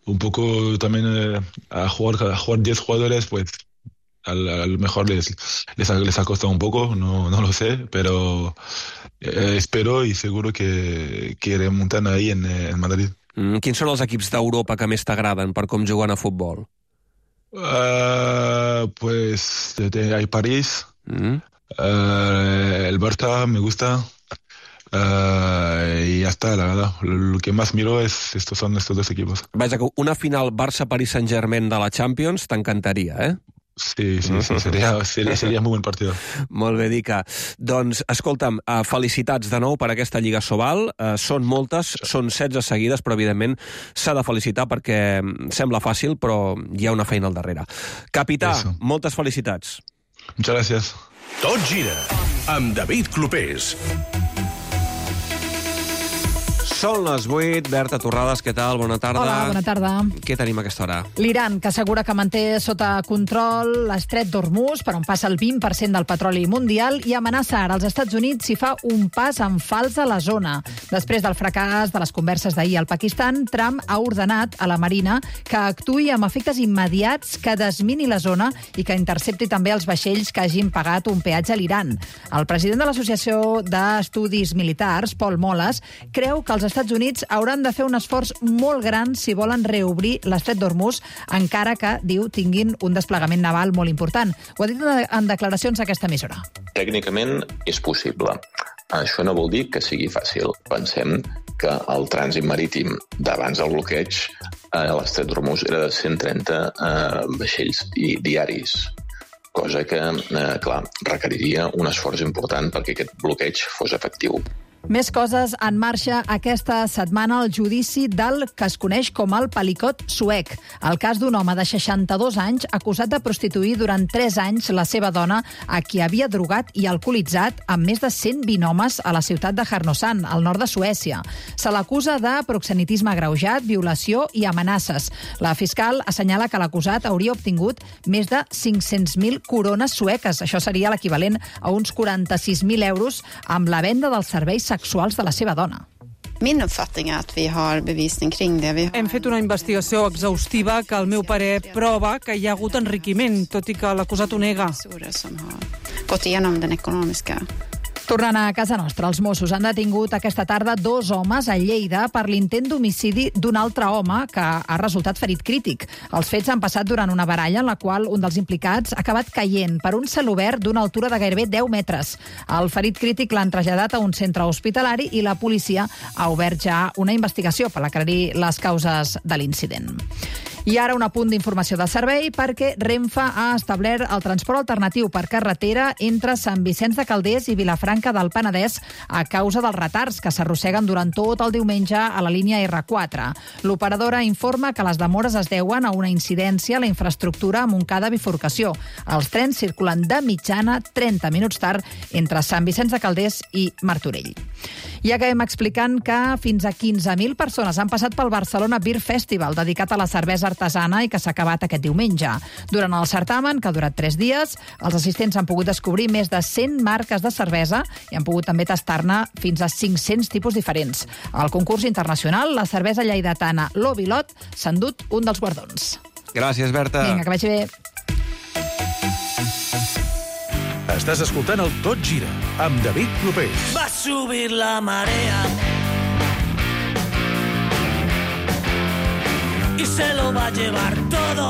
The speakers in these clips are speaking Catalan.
un poco también a jugar 10 jugadores, pues a lo mejor les ha costado un poco, no lo sé, pero espero y seguro que remontan ahí en Madrid. Quins són els equips d'Europa que més t'agraden per com juguen a futbol? Pues hay París, el Barça me gusta, y ya está, la verdad. Lo que más miro son estos dos equipos. Vaja, que una final Barça-Paris Saint-Germain de la Champions t'encantaria, eh? Sí, seria muy buen partido. Molt bé, Dica. Doncs, escolta'm, felicitats de nou per aquesta Lliga Sobal. Són moltes, són 16 seguides, però evidentment s'ha de felicitar perquè sembla fàcil, però hi ha una feina al darrere. Capità, moltes felicitats. Muchas gracias. Tot gira amb David Clopés. Són les 8. Berta Torrades, què tal? Bona tarda. Hola, bona tarda. Què tenim a aquesta hora? L'Iran, que assegura que manté sota control l'estret d'Hormuz, per on passa el 20% del petroli mundial, i amenaça ara als Estats Units si fa un pas en fals a la zona. Després del fracàs de les converses d'ahir al Pakistan, Trump ha ordenat a la Marina que actuï amb efectes immediats, que desmini la zona i que intercepti també els vaixells que hagin pagat un peatge a l'Iran. El president de l'Associació d'Estudis Militars, Paul Moles, creu que els Estats Units hauran de fer un esforç molt gran si volen reobrir l'estret d'Hormuz, encara que, diu, tinguin un desplegament naval molt important. Ho ha dit en declaracions a aquesta emissora. Tècnicament és possible. Això no vol dir que sigui fàcil. Pensem que el trànsit marítim d'abans del bloqueig a l'estret d'Hormuz era de 130 vaixells diaris, cosa que, clar, requeriria un esforç important perquè aquest bloqueig fos efectiu. Més coses en marxa aquesta setmana al judici del que es coneix com el Pelicot suec. El cas d'un home de 62 anys acusat de prostituir durant 3 anys la seva dona, a qui havia drogat i alcoholitzat amb més de 120 homes a la ciutat de Härnösand, al nord de Suècia. Se l'acusa de proxenetisme agreujat, violació i amenaces. La fiscal assenyala que l'acusat hauria obtingut més de 500.000 corones sueques. Això seria l'equivalent a uns 46.000 euros amb la venda dels serveis sexuals de la seva dona. Min uppfattning är att vi har bevisning kring det. Hem fet una investigació exhaustiva que, al meu parer, prova que hi ha hagut enriquiment, tot i que l'acusat ho nega. Som har gått igenom den ekonomiska. Tornant a casa nostra, els Mossos han detingut aquesta tarda 2 homes a Lleida per l'intent d'homicidi d'un altre home que ha resultat ferit crític. Els fets han passat durant una baralla en la qual un dels implicats ha acabat caient per un celobert d'una altura de gairebé 10 metres. El ferit crític l'han traslladat a un centre hospitalari i la policia ha obert ja una investigació per aclarir les causes de l'incident. I ara un apunt d'informació de servei perquè Renfe ha establert el transport alternatiu per carretera entre Sant Vicenç de Calders i Vilafranca del Penedès a causa dels retards que s'arrosseguen durant tot el diumenge a la línia R4. L'operadora informa que les demores es deuen a una incidència a la infraestructura a Montcada bifurcació. Els trens circulen de mitjana 30 minuts tard entre Sant Vicenç de Calders i Martorell. I acabem explicant que fins a 15.000 persones han passat pel Barcelona Beer Festival, dedicat a la cervesa artesana i que s'ha acabat aquest diumenge. Durant el certamen, que ha durat 3 dies, els assistents han pogut descobrir més de 100 marques de cervesa i han pogut també tastar-ne fins a 500 tipus diferents. Al concurs internacional, la cervesa lleidatana l'Ovilot s'ha endut un dels guardons. Gràcies, Berta. Vinga, que vagi bé. Estàs escoltant el Tot Gira amb David Clopés. Va subir la marea y se lo va a llevar todo.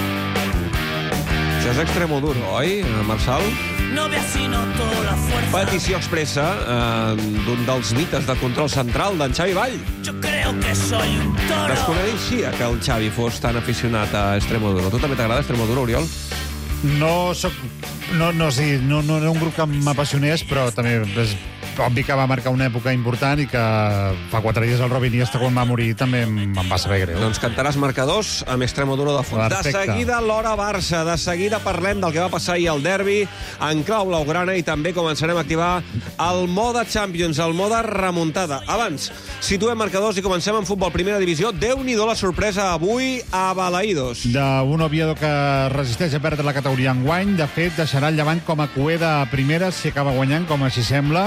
Això és Extremoduro, oi, Marçal? No ve así, no toda la fuerza. Petició expressa d'un dels mites de control central, d'en Xavi Vall. Yo creo que soy un toro. Desconeixia que el Xavi fos tan aficionat a Extremoduro. Tu també t'agrada Extremoduro, Oriol? No soc... No era un grup que m'apassionés, però també és obvi que va marcar una època important i que fa 4 dies el Robin Iniesta, quan va morir, també em va saber greu. Doncs cantaràs marcadors amb Extremoduro de fons. Perfecte. De seguida l'hora Barça, de seguida parlem del que va passar ahir al derbi en clau blaugrana i també començarem a activar el mode Champions, el mode remuntada. Abans, situem marcadors i comencem amb futbol primera divisió. Déu-n'hi-do la sorpresa avui a Balaïdos. D'un Oviedo que resisteix a perdre la categoria enguany. De fet, deixarà el Llevant com a cué de primera si acaba guanyant, com així sembla.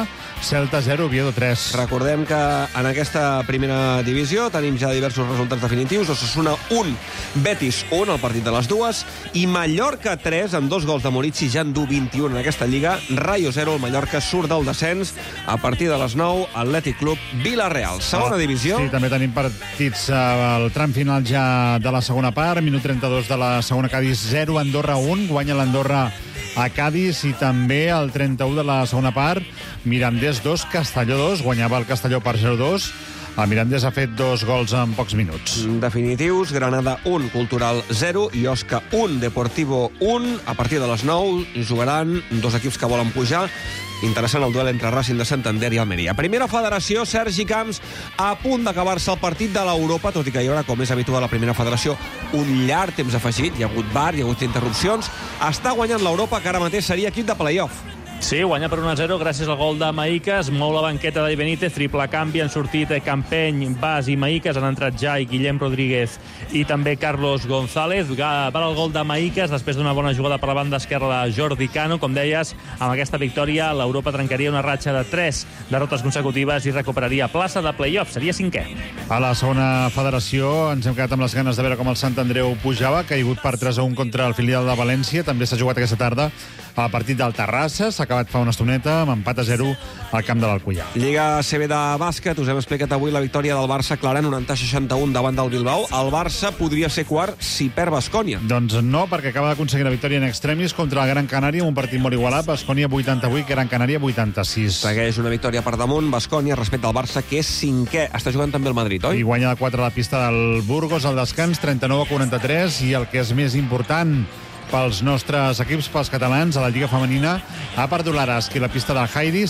Celta 0, Oviedo 3. Recordem que en aquesta primera divisió tenim ja diversos resultats definitius. Osasuna 1, Betis 1, el partit de les dues, i Mallorca 3, amb 2 gols de Moritz i ja en du 21 en aquesta lliga. Rayo 0, el Mallorca surt del descens. A partir de les 9, Atlètic Club Vila-real. Segona divisió. Sí, també tenim partits al tram final ja de la segona part. Minut 32 de la segona, Cádiz 0, Andorra 1. Guanya l'Andorra a Cádiz, i també el 31 de la segona part, Mirandés 2, Castelló 2, guanyava el Castelló per 0-2. El Mirandés ha fet 2 gols en pocs minuts. Definitius, Granada 1, Cultural 0, i Osca 1, Deportivo 1. A partir de les 9 jugaran 2 equips que volen pujar. Interessant el duel entre Racing de Santander i Almeria. Primera federació, Sergi Camps, a punt d'acabar-se el partit de l'Europa, tot i que hi haurà, com és habitual a la primera federació, un llarg temps afegit. Hi ha hagut VAR, hi ha hagut interrupcions. Està guanyant l'Europa, que ara mateix seria equip de play-off. Sí, guanya per 1-0 gràcies al gol de Maïcas. Mou la banqueta de Benítez, triple canvi. Han sortit Campeny, Bas i Maïcas. Han entrat ja i Guillem Rodríguez i també Carlos González. Va el gol de Maïcas després d'una bona jugada per la banda esquerra de Jordi Cano. Com deies, amb aquesta victòria l'Europa trencaria una ratxa de 3 derrotes consecutives i recuperaria plaça de play-off. Seria 5è. A la segona federació ens hem quedat amb les ganes de veure com el Sant Andreu pujava, caigut per 3-1 contra el filial de València. També s'ha jugat aquesta tarda el partit del Terrassa. S'ha acabat fa una estoneta amb empat a 0 al camp de l'Alcoià. Lliga CB de bàsquet. Us hem explicat avui la victòria del Barça clara 90-61 davant del Bilbao. El Barça podria ser quart si perd Baskonia. Doncs no, perquè acaba d'aconseguir la victòria en extremis contra el Gran Canària, un partit molt igualat. Baskonia 88, Gran Canària 86. Segueix una victòria per damunt Baskonia respecte al Barça, que és 5è. Està jugant també el Madrid, oi? I guanya de 4 a la pista del Burgos al descans, 39-43, i el que és més important pels nostres equips, pels catalans, a la Lliga Femenina, ha perdut l'Araski la pista del Heidi,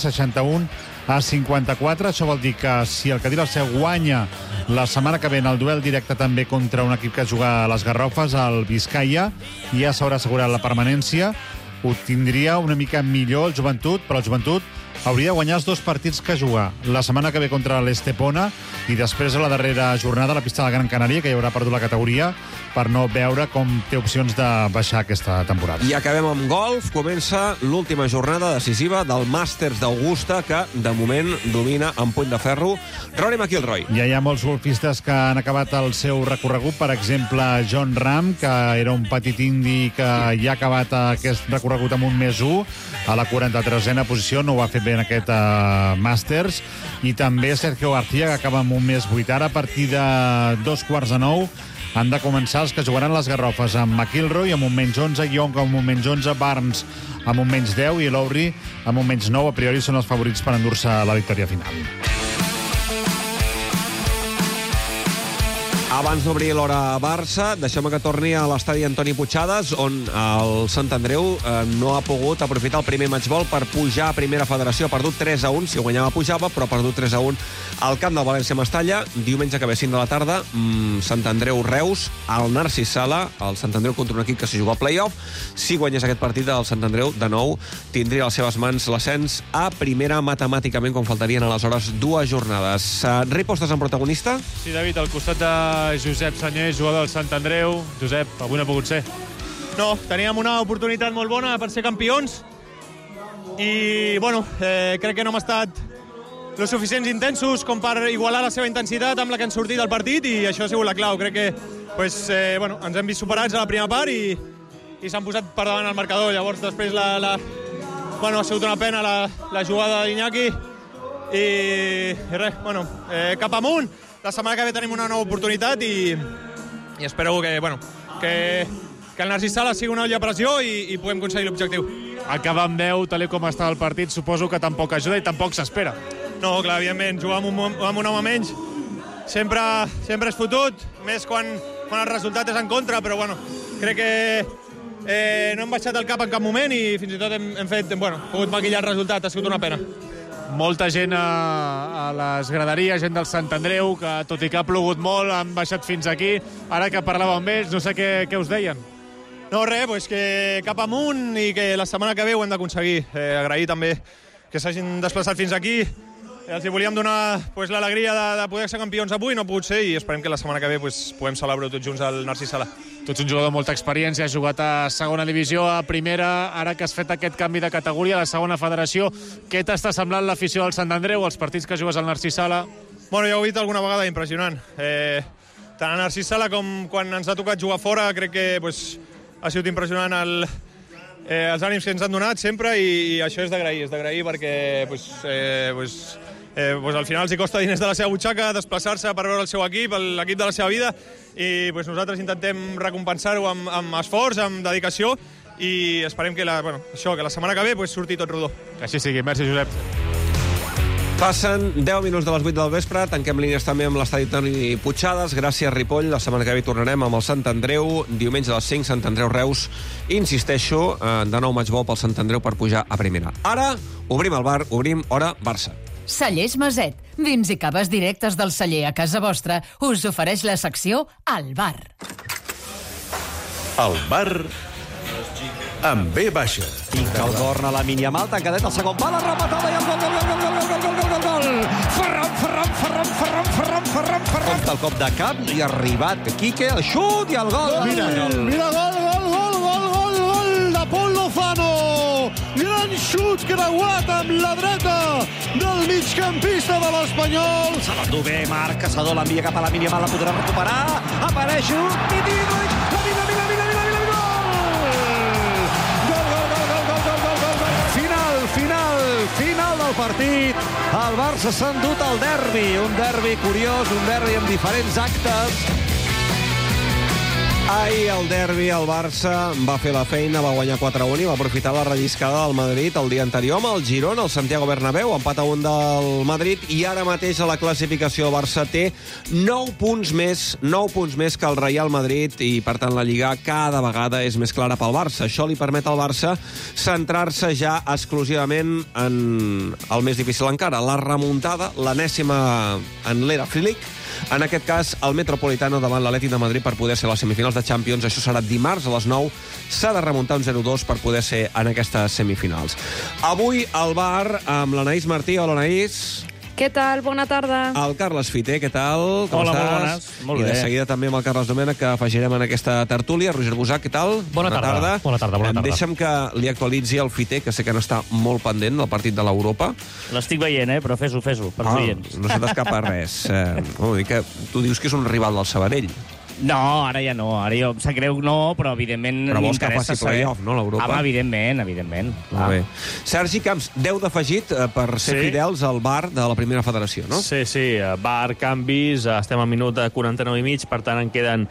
61-54. Això vol dir que si el Cadí Seu guanya la setmana que ve en el duel directe també contra un equip que juga a les Garrofes, el Vizcaya, ja s'haurà assegurat la permanència. Ho tindria una mica millor el Joventut, però el Joventut hauria de guanyar els 2 partits que juga la setmana que ve contra l'Estepona i després a la darrera jornada a la pista de la Gran Canària, que ja haurà perdut la categoria, per no veure com té opcions de baixar aquesta temporada. I acabem amb golf. Comença l'última jornada decisiva del Màsters d'Augusta, que de moment domina en puny de ferro Rory McIlroy. Ja hi ha molts golfistes que han acabat el seu recorregut. Per exemple, John Ram, que era un petit indi que ja ha acabat aquest recorregut amb un més 1 a la 43a posició. No ho ha fet bé en aquest Màsters. I també Sergio García, que acaba amb un més 8. Ara, a partir de 8:45, han de començar els que jugaran les Garrofes, amb McIlroy amb un menys 11, Young amb un menys 11, Barnes amb un menys 10 i Lowry amb un menys 9. A priori són els favorits per endur-se la victòria final. Abans d'obrir l'hora Barça, deixeu-me que torni a l'estadi Antoni Puigades, on el Sant Andreu no ha pogut aprofitar el primer matchball per pujar a primera federació. Ha perdut 3-1, si guanyava pujava, però ha perdut 3-1 al camp del València-Mestalla. Diumenge que ve 5 de la tarda, Sant Andreu-Reus, al Narcís Sala, el Sant Andreu contra un equip que s'hi juga al play-off. Si guanyés aquest partit, el Sant Andreu, de nou, tindria a les seves mans l'ascens a primera matemàticament, quan faltarien aleshores 2 jornades. Ripo, estàs en protagonista? Sí, David, al costat de Josep Senyés, jugador del Sant Andreu. Josep, avui no ha pogut ser. No, teníem una oportunitat molt bona per ser campions i, bueno, crec que no hem estat lo suficients intensos com per igualar la seva intensitat amb la que han sortit del partit, i això ha sigut la clau. Crec que ens hem vist superats a la primera part i s'han posat per davant el marcador. Llavors, després ha sigut una pena la jugada d'Iñaki i res, cap amunt. La setmana que ve tenim una nova oportunitat i espero que el Narcís Sala sigui una olla a pressió i puguem aconseguir l'objectiu. Acabar amb 10, tal com està el partit, suposo que tampoc ajuda i tampoc s'espera. No, clar, evidentment, jugar amb un home menys sempre és fotut, més quan el resultat és en contra, però crec que no hem baixat el cap en cap moment i fins i tot hem pogut maquillar el resultat. Ha sigut una pena. Molta gent a les graderies, gent del Sant Andreu, que tot i que ha plogut molt, han baixat fins aquí. Ara que parlàvem amb ells, no sé què us deien. No, res, que cap amunt i que la setmana que ve ho hem d'aconseguir. Agrair també que s'hagin desplaçat fins aquí els volíem donar l'alegria de poder ser campions avui, no ha pogut ser, i esperem que la setmana que ve puguem celebrar-ho tots junts al Narcís Sala. Tu ets un jugador amb molta experiència, has jugat a segona divisió, a primera, ara que has fet aquest canvi de categoria a la segona federació, què t'està semblant l'afició del Sant Andreu, els partits que jugues al Narcís Sala? Bueno, ja ho he dit alguna vegada, impressionant. Tant a Narcís Sala com quan ens ha tocat jugar fora, crec que ha sigut impressionant els ànims que ens han donat sempre, i això és d'agrair perquè al final els costa diners de la seva butxaca desplaçar-se per veure el seu equip, l'equip de la seva vida, i nosaltres intentem recompensar-ho amb esforç, amb dedicació, i esperem que la setmana que ve surti tot rodó. Que així sigui. Merci, Josep. Passen 10 minuts de les 8 del vespre, tanquem línies també amb l'estadi Toni Puigades. Gràcies, Ripoll. La setmana que ve tornarem amb el Sant Andreu, diumenge a les 5, Sant Andreu-Reus. Insisteixo, de nou match bo pel Sant Andreu per pujar a primera. Ara obrim el bar, obrim Hora Barça. Cellers Maset, vins i caves directes del celler a casa vostra, us ofereix la secció Al Bar. El bar amb B baixa. Finca el corn a la Miniamal, tancadet al segon pal, rematada i el gol. Ferran. Compte el cop de cap i ha arribat Quique, el xut i el gol. Mira, gol de Pol Lozano. Gran xut creuat amb la dreta del migcampista de l'Espanyol. Se l'endú bé, Marc Caçador l'envia cap a la Miniamal, la podrà recuperar. Apareix un Titigovic. Final del partit. El Barça s'ha endut al derbi. Un derbi curiós, un derbi amb diferents actes. Ahir al derbi el Barça va fer la feina, va guanyar 4-1 i va aprofitar la relliscada del Madrid el dia anterior amb el Girona, el Santiago Bernabéu, empat a 1 del Madrid, i ara mateix a la classificació el Barça té 9 punts més que el Real Madrid, i per tant la Lliga cada vegada és més clara pel Barça. Això li permet al Barça centrar-se ja exclusivament en el més difícil encara, la remuntada, l'enèsima en l'era Flick. En aquest cas, el Metropolitano davant l'Atlètic de Madrid per poder ser a les semifinals de Champions. Això serà dimarts a les 9. S'ha de remuntar un 0-2 per poder ser en aquestes semifinals. Avui al bar amb l'Anaïs Martí. Hola, Anaïs. Què tal? Bona tarda. El Carles Fiter, què tal? Com Hola, estàs? molt bones. Molt bé. I de seguida també amb el Carles Domènech, que afegirem en aquesta tertúlia. Roger Busac, què tal? Bona tarda. Bona tarda. Deixa'm que li actualitzi el Fiter, que sé que n'està molt pendent del partit de l'Europa. L'estic veient, però fes-ho, per oients. No se t'escapa res. Vull dir que tu dius que és un rival del Sabadell. No, ara ja no. Ara jo em sap greu, no, però evidentment però vols que faci playoff, no, l'Europa? Home, evidentment. Molt bé. Sergi Camps, 10 d'afegit per ser fidels al bar de la primera federació, no? Sí. Bar, canvis, estem al minut 49 i mig, per tant en queden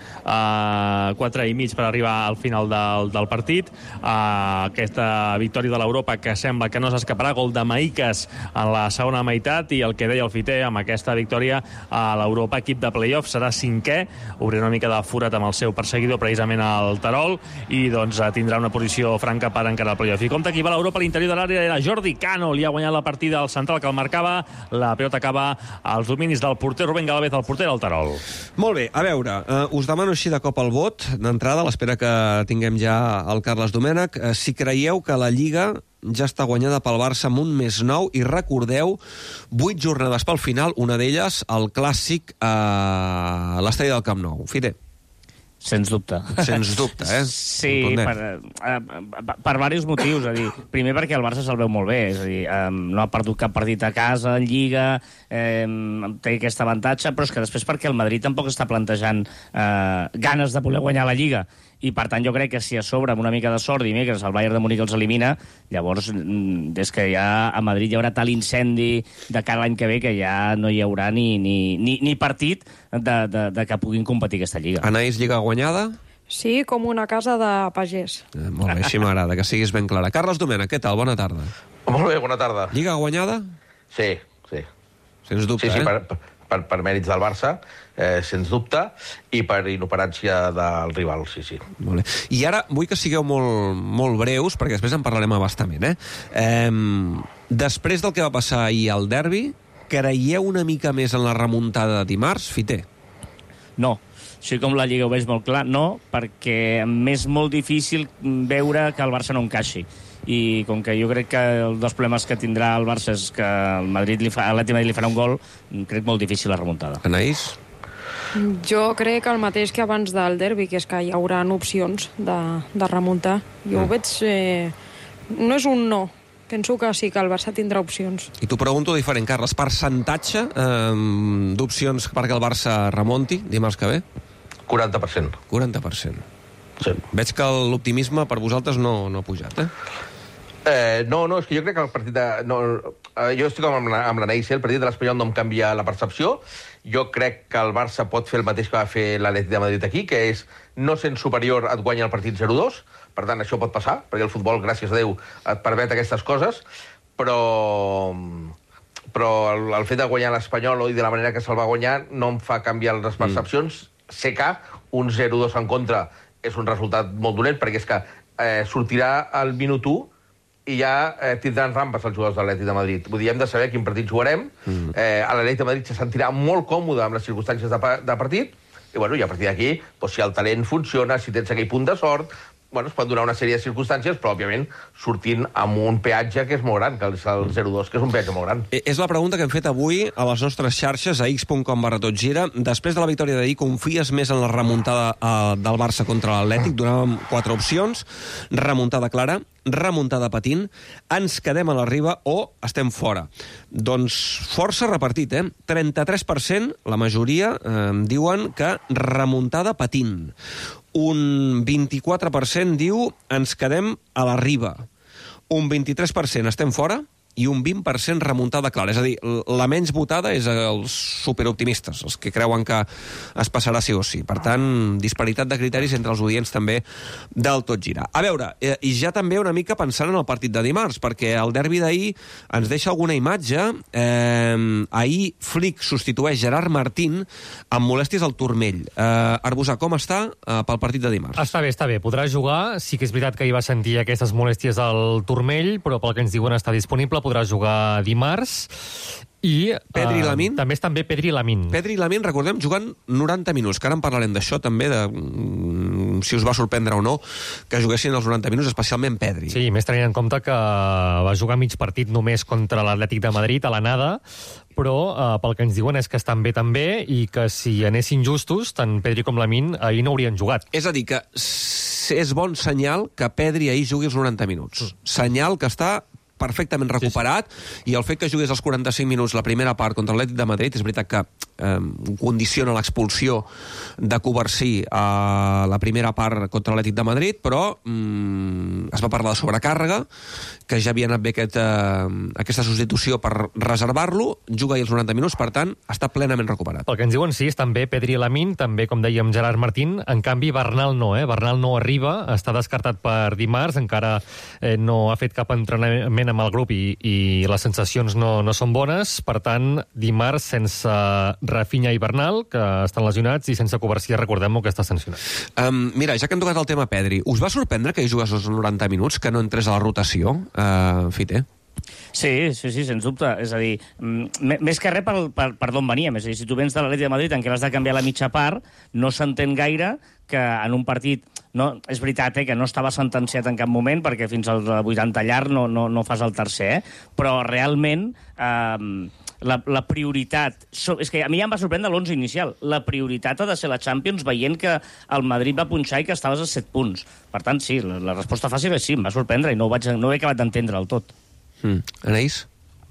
4 i mig per arribar al final del partit. Aquesta victòria de l'Europa que sembla que no s'escaparà, gol de Maíques en la segona meitat, i el que deia el Fiter, amb aquesta victòria a l'Europa, equip de playoff, serà 5è, obrirà una mica de forat amb el seu perseguidor, precisament al Terol, i doncs tindrà una posició franca per encarar el playoff. I compte que va a l'Europa, a l'interior de l'àrea era Jordi Cano, li ha guanyat la partida al central que el marcava, la pilota acaba als dominis del porter Rubén Galvez, el porter del Terol. Molt bé, a veure, us demano així de cop el vot, d'entrada, a l'espera que tinguem ja el Carles Domènech, si creieu que la Lliga ja està guanyada pel Barça amb un més 9, i recordeu, 8 jornades pel final, una d'elles, el clàssic a l'estadi del Camp Nou. Fide. Sens dubte, Sí, per diversos motius. És a dir, primer perquè el Barça se'l veu molt bé, és a dir, no ha perdut cap partit a casa, en Lliga, té aquest avantatge, però és que després perquè el Madrid tampoc està plantejant ganes de voler guanyar la Lliga, i per tant jo crec que si a sobre amb una mica de sort dimecres el Bayern de Múnich els elimina, llavors des que ja a Madrid hi haurà tal incendi de cara a l'any que ve que ja no hi haurà ni partit de que puguin competir aquesta Lliga. Anaïs, Lliga guanyada? Sí, com una casa de pagès. Molt bé, així m'agrada, que siguis ben clara. Carles Domènech, què tal? Bona tarda. Molt bé, bona tarda. Lliga guanyada? Sí. Sens dubte, sí, per mèrits del Barça, sens dubte, i per inoperància del rival, sí. Molt bé. I ara vull que sigueu molt breus, perquè després en parlarem abastament. Després del que va passar ahir al derbi, creieu una mica més en la remuntada de dimarts, Fiter? No. Així com la Lliga ho veig molt clar, no, perquè m'és molt difícil veure que el Barça no encaixi. i com que jo crec que els dos problemes que tindrà el Barça és que el Madrid l'Atlètic Madrid li farà un gol, crec molt difícil la remuntada. Anaïs? Jo crec el mateix que abans del derbi, que és que hi haurà opcions de remuntar. Jo ho veig... no és un no. Penso que sí que el Barça tindrà opcions. I t'ho pregunto diferent, Carles. Percentatge d'opcions perquè el Barça remonti dimarts que ve? 40%. 40%. Sí. Veig que l'optimisme per vosaltres no ha pujat, No, és que jo crec que el partit de... jo estic amb l'Anaïs, el partit de l'Espanyol no em canvia la percepció. Jo crec que el Barça pot fer el mateix que va fer l'Atlètic de Madrid aquí, que és, no sent superior, et guanya el partit 0-2. Per tant, això pot passar, perquè el futbol, gràcies a Déu, et permet aquestes coses, però el fet de guanyar l'Espanyol i de la manera que se'l va guanyar no em fa canviar les percepcions. Sé que un 0-2 en contra és un resultat molt dolent, perquè és que sortirà al minut 1 i ja tindran rampes els jugadors de l'Atlètic de Madrid. Vull dir, hem de saber quin partit jugarem. L'Atlètic de Madrid se sentirà molt còmode amb les circumstàncies de partit, i bueno, i a partir d'aquí, si el talent funciona, si tens aquell punt de sort, es pot donar una sèrie de circumstàncies, però, òbviament, sortint amb un peatge que és molt gran, que és el 0-2, que és un peatge molt gran. És la pregunta que hem fet avui a les nostres xarxes, a x.com/totgira. Després de la victòria d'ahir, confies més en la remuntada del Barça contra l'Atlètic? Donàvem 4 opcions. Remuntada clara, remuntada patint, ens quedem a la riba o estem fora. Doncs força repartit, 33%, la majoria, diuen que remuntada patint. Un 24% diu ens quedem a la riba. Un 23% estem fora i un 20% remuntada clara. És a dir, la menys votada és els superoptimistes, els que creuen que es passarà sí o sí. Per tant, disparitat de criteris entre els oients també del Tot Gira. A veure, i ja també una mica pensant en el partit de dimarts, perquè el derbi d'ahir ens deixa alguna imatge. Ahir Flick substitueix Gerard Martín amb molèsties al turmell. Arbusà, com està pel partit de dimarts? Està bé. Podrà jugar. Sí que és veritat que ahir va sentir aquestes molèsties al turmell, però pel que ens diuen està disponible, podrà jugar dimarts. I Pedri i Lamine? També estan bé Pedri i Lamine. Pedri i Lamine, recordem, jugant 90 minuts, que ara en parlarem d'això també, de si us va sorprendre o no que juguessin els 90 minuts, especialment Pedri. Sí, més tenint en compte que va jugar mig partit només contra l'Atlètic de Madrid, a l'anada, però pel que ens diuen és que estan bé també i que si anessin justos, tant Pedri com Lamine ahir no haurien jugat. És a dir, que és bon senyal que Pedri ahir jugui els 90 minuts. Senyal que està perfectament recuperat, i el fet que jugués els 45 minuts la primera part contra l'Atlètic de Madrid, és veritat que condiciona l'expulsió de Covarsí a la primera part contra l'Atlètic de Madrid, però es va parlar de sobrecàrrega, que ja havia anat bé aquesta substitució per reservar-lo, juga ahir els 90 minuts, per tant, està plenament recuperat. El que ens diuen, sí, estan bé Pedri i Lamine, també, com dèiem, Gerard Martín. En canvi, Bernal no, Bernal no arriba, està descartat per dimarts, encara no ha fet cap entrenament amb el grup i les sensacions no són bones. Per tant, dimarts sense Rafinha i Bernal, que estan lesionats, i sense Covarsí, recordem-ho, que està sancionat. Mira, ja que hem tocat el tema Pedri, us va sorprendre que hi jugués els 90 minuts, que no entrés a la rotació, Fite? Sí, sens dubte. És a dir, més que res per d'on veníem. És a dir, si tu vens de l'Atlètic de Madrid en què l'has de canviar la mitja part, no s'entén gaire que en un partit... No, és veritat que no estava sentenciat en cap moment, perquè fins al 80 llarg no fas el tercer, però realment la prioritat... És que a mi ja em va sorprendre l'11 inicial. La prioritat ha de ser la Champions, veient que el Madrid va punxar i que estaves a 7 punts. Per tant, sí, la resposta fàcil és sí, em va sorprendre i no he acabat d'entendre del tot. Anaïs?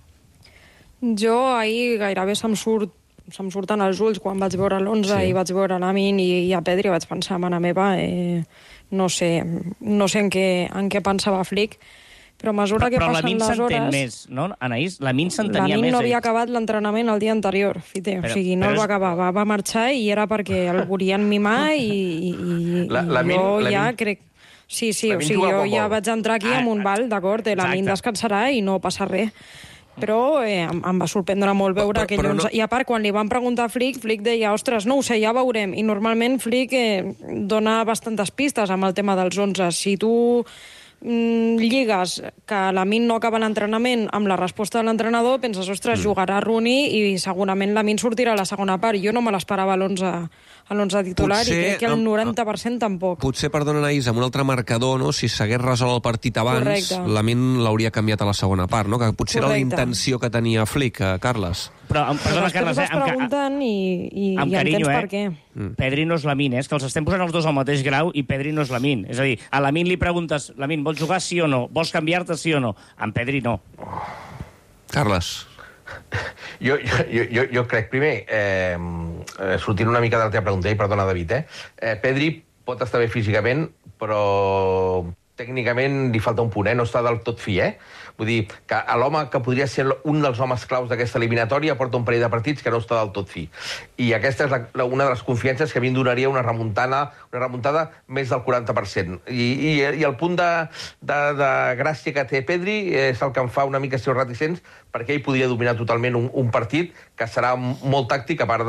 Jo ahir gairebé se'm surten els ulls quan vaig veure l'11 i vaig veure Lamine i a Pedri, vaig pensar, mare meva, no sé en què pensava Flick, però a mesura que passen les hores... Però Lamine s'entén més, no, Anaïs? Lamine s'entenia més. Lamine no havia acabat l'entrenament el dia anterior, Fite. O sigui, no el va acabar, va marxar i era perquè el volien mimar i jo ja crec... Sí, o sigui, jo ja vaig entrar aquí amb un val, d'acord, Lamine descansarà i no passa res. Però em va sorprendre molt veure aquell 11. I a part, quan li van preguntar a Flick deia, ostres, no ho sé, ja veurem. I normalment Flick dona bastantes pistes amb el tema dels 11. Si tu lligues que Lamine no acaba l'entrenament amb la resposta de l'entrenador, penses, ostres, jugarà Rooney i segurament Lamine sortirà a la segona part. Jo no me l'esperava l'11 en l'11 titular, i crec que el 90% tampoc. Potser, perdona, Anaïs, amb un altre marcador, no? Si s'hagués resolt el partit abans, Lamine l'hauria canviat a la segona part, no? Que potser era la intenció que tenia Flick, Carles. Però, perdona, Carles, vas preguntant i entens per què. Pedri no és Lamine, és que els estem posant els dos al mateix grau i Pedri no és Lamine. És a dir, a Lamine li preguntes, Lamine, vols jugar sí o no? Vols canviar-te sí o no? En Pedri no. Carles. Jo crec, primer, sortint una mica de la teva pregunta, i perdona, David, Pedri pot estar bé físicament, però tècnicament li falta un punt, no està del tot fi, Vull dir, que l'home que podria ser un dels homes claus d'aquesta eliminatòria porta un parell de partits que no està del tot fi. I aquesta és una de les confiances que a mi em donaria una remuntada més del 40%. I el punt de gràcia que té Pedri és el que em fa una mica ser reticents, perquè ell podria dominar totalment un partit que serà molt tàctic, a part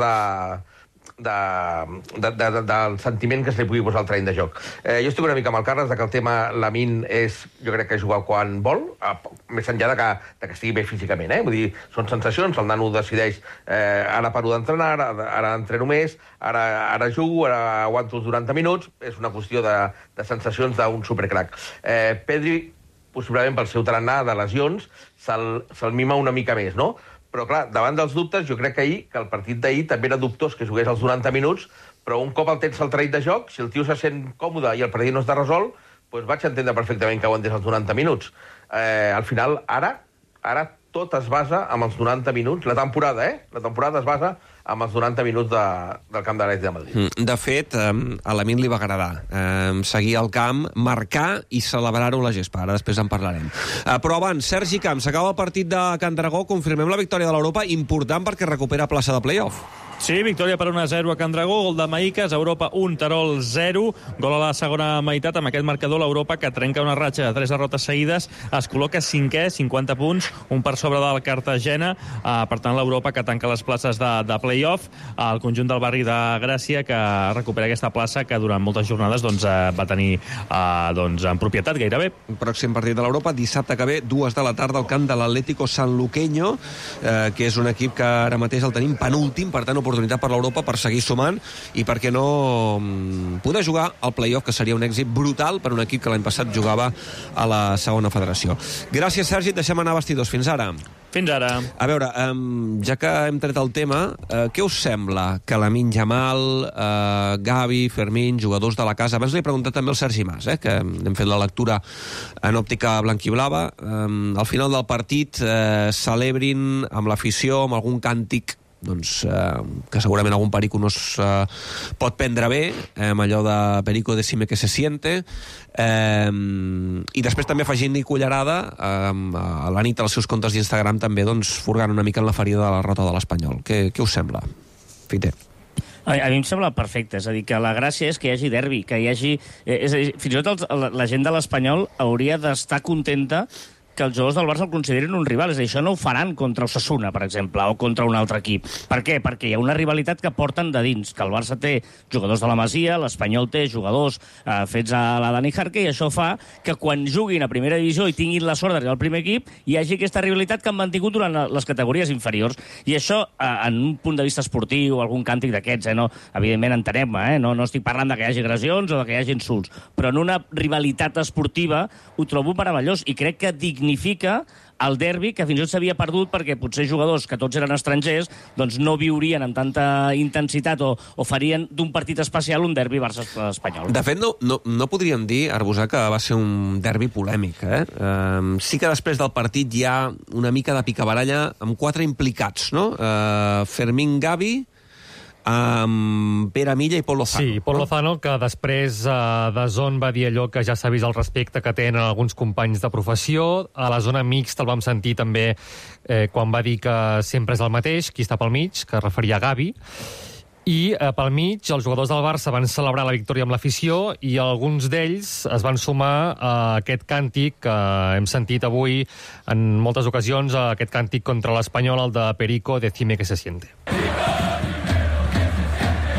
del sentiment que se li pugui posar al terreny de joc. Jo estic una mica amb el Carles que el tema Lamine és, jo crec que jugar quan vol, més enllà de que estigui bé físicament, Vull dir, són sensacions, el nano decideix ara paro d'entrenar, ara entreno més, ara jugo, ara aguanto els 90 minuts, és una qüestió de sensacions d'un supercrac. Pedri, possiblement pel seu tarannà de lesions, se'l mima una mica més, no? Però, clar, davant dels dubtes, jo crec que el partit d'ahir també era dubtós que jugués els 90 minuts, però un cop el tens al terreny de joc, si el tio se sent còmode i el partit no està resolt, doncs vaig entendre perfectament que aguantés els 90 minuts. Al final, ara tot es basa en els 90 minuts. La temporada es basa amb els 90 minuts del camp de l'Atlètic de Madrid. De fet, a Lamine li va agradar seguir al camp, marcar i celebrar-ho a la gespa. Ara després en parlarem. Però abans, Sergi Camps, s'acaba el partit de Can Dragó. Confirmem la victòria de l'Europa, important perquè recupera plaça de play-off. Sí, victòria per 1-0 a Can Dragó, gol de Maïcas, Europa 1, Terol 0, gol a la segona meitat. Amb aquest marcador, l'Europa, que trenca una ratxa de 3 derrotes seguides, es col·loca 5è, 50 punts, un per sobre del Cartagena. Per tant, l'Europa que tanca les places de play-off, el conjunt del barri de Gràcia, que recupera aquesta plaça que durant moltes jornades va tenir en propietat gairebé. El pròxim partit de l'Europa, dissabte que ve, 2 de la tarda, al camp de l'Atlético Sanluqueño, que és un equip que ara mateix el tenim penúltim, per tant, oportunitat per l'Europa per seguir sumant i per què no poder jugar al play-off, que seria un èxit brutal per un equip que l'any passat jugava a la segona federació. Gràcies, Sergi, et deixem anar a vestidors. Fins ara. Fins ara. A veure, ja que hem tret el tema, què us sembla que Lamine Yamal, Gavi, Fermín, jugadors de la casa... Abans li he preguntat també al Sergi Mas, que hem fet la lectura en òptica blanquiblava. Al final del partit celebrin amb l'afició, amb algun càntic que segurament algun perico no es pot prendre bé, amb allò de perico decime que se siente, i després també afegint-hi cullerada a la nit als seus comptes d'Instagram també furgant una mica en la ferida de la derrota de l'Espanyol. Què us sembla, Fite? A mi em sembla perfecte, és a dir, que la gràcia és que hi hagi derbi, que hi hagi... És a dir, fins i tot la gent de l'Espanyol hauria d'estar contenta que els jugadors del Barça el considerin un rival. És a dir, això no ho faran contra Osasuna, per exemple, o contra un altre equip. Per què? Perquè hi ha una rivalitat que porten de dins, que el Barça té jugadors de la Masia, l'Espanyol té jugadors fets a la Dani Jarque, i això fa que quan juguin a primera divisió i tinguin la sort d'arribar al primer equip, hi hagi aquesta rivalitat que han mantingut durant les categories inferiors. I això, en un punt de vista esportiu, algun càntic d'aquests, no? Evidentment entenem, no estic parlant de que hi hagi agressions o de que hi hagi insults, però en una rivalitat esportiva ho trobo meravellós i crec que dignifica el derbi, que fins i tot s'havia perdut perquè potser jugadors que tots eren estrangers doncs no viurien amb tanta intensitat o farien d'un partit especial un derbi Barça-Espanyol. De fet, no podríem dir, Arbusà, que va ser un derbi polèmic. Sí que després del partit hi ha una mica de picabaralla amb 4 implicats, no? Fermín, Gavi, Pere Milla i Pol Lozano. Sí, Pol Lozano, que després de Zon va dir allò que ja s'ha vist el respecte que tenen alguns companys de professió. A la zona mixta el vam sentir també quan va dir que sempre és el mateix, qui està pel mig, que es referia a Gavi. I pel mig, els jugadors del Barça van celebrar la victòria amb l'afició i alguns d'ells es van sumar a aquest càntic que hem sentit avui en moltes ocasions, aquest càntic contra l'Espanyol, el de Perico, decime que se siente.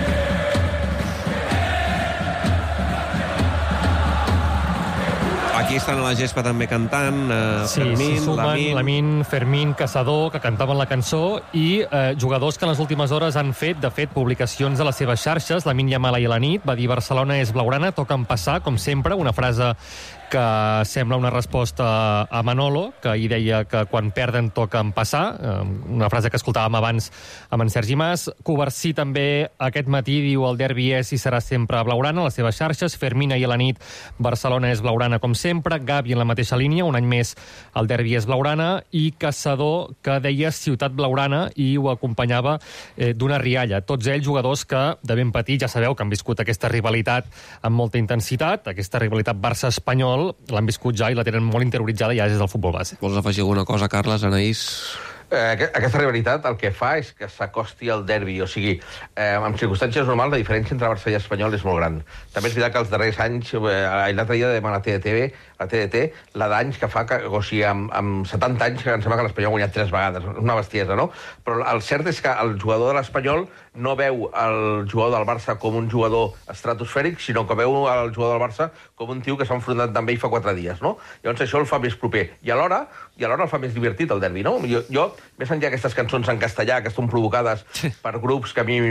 Aquí aquí estan a la gespa també cantant, Fermín, Lamín, Fermín, Caçador, que cantaven la cançó, i jugadors que en les últimes hores han fet, de fet, publicacions a les seves xarxes. Lamín Yamal ahir a la nit va dir Barcelona és blaugrana, toquen passar, com sempre, una frase que sembla una resposta a Manolo, que hi deia que quan perden toquen passar, una frase que escoltàvem abans amb en Sergi Mas. Covarsí també aquest matí diu el derbi és i serà sempre blaugrana a les seves xarxes. Fermín ahir a la nit, Barcelona és blaugrana com sempre. Gavi en la mateixa línia, un any més el derbi és blaugrana. I Caçador, que deia ciutat blaugrana i ho acompanyava d'una rialla. Tots ells jugadors que de ben petit ja sabeu que han viscut aquesta rivalitat amb molta intensitat, aquesta rivalitat Barça-Espanyol, l'han viscut ja i la tenen molt interioritzada ja des del futbol base. Vols afegir alguna cosa, Carles, Anaïs? Aquesta rivalitat el que fa és que s'acosti al derbi, o sigui, en circumstàncies normals la diferència entre Barça i Espanyol és molt gran. També és veritat que els darrers anys, l'altre dia demà a la TDT, la d'anys que fa, o sigui, amb 70 anys, que em sembla que l'Espanyol ha guanyat 3 vegades, una bestiesa, no? Però el cert és que el jugador de l'Espanyol no veu el jugador del Barça com un jugador estratosfèric, sinó que veu el jugador del Barça com un tio que s'ha enfrontat amb ell fa 4 dies, no? Llavors això el fa més proper. I alhora el fa més divertit, el derbi, no? Jo més enllà d'aquestes cançons en castellà que estan provocades per grups que a mi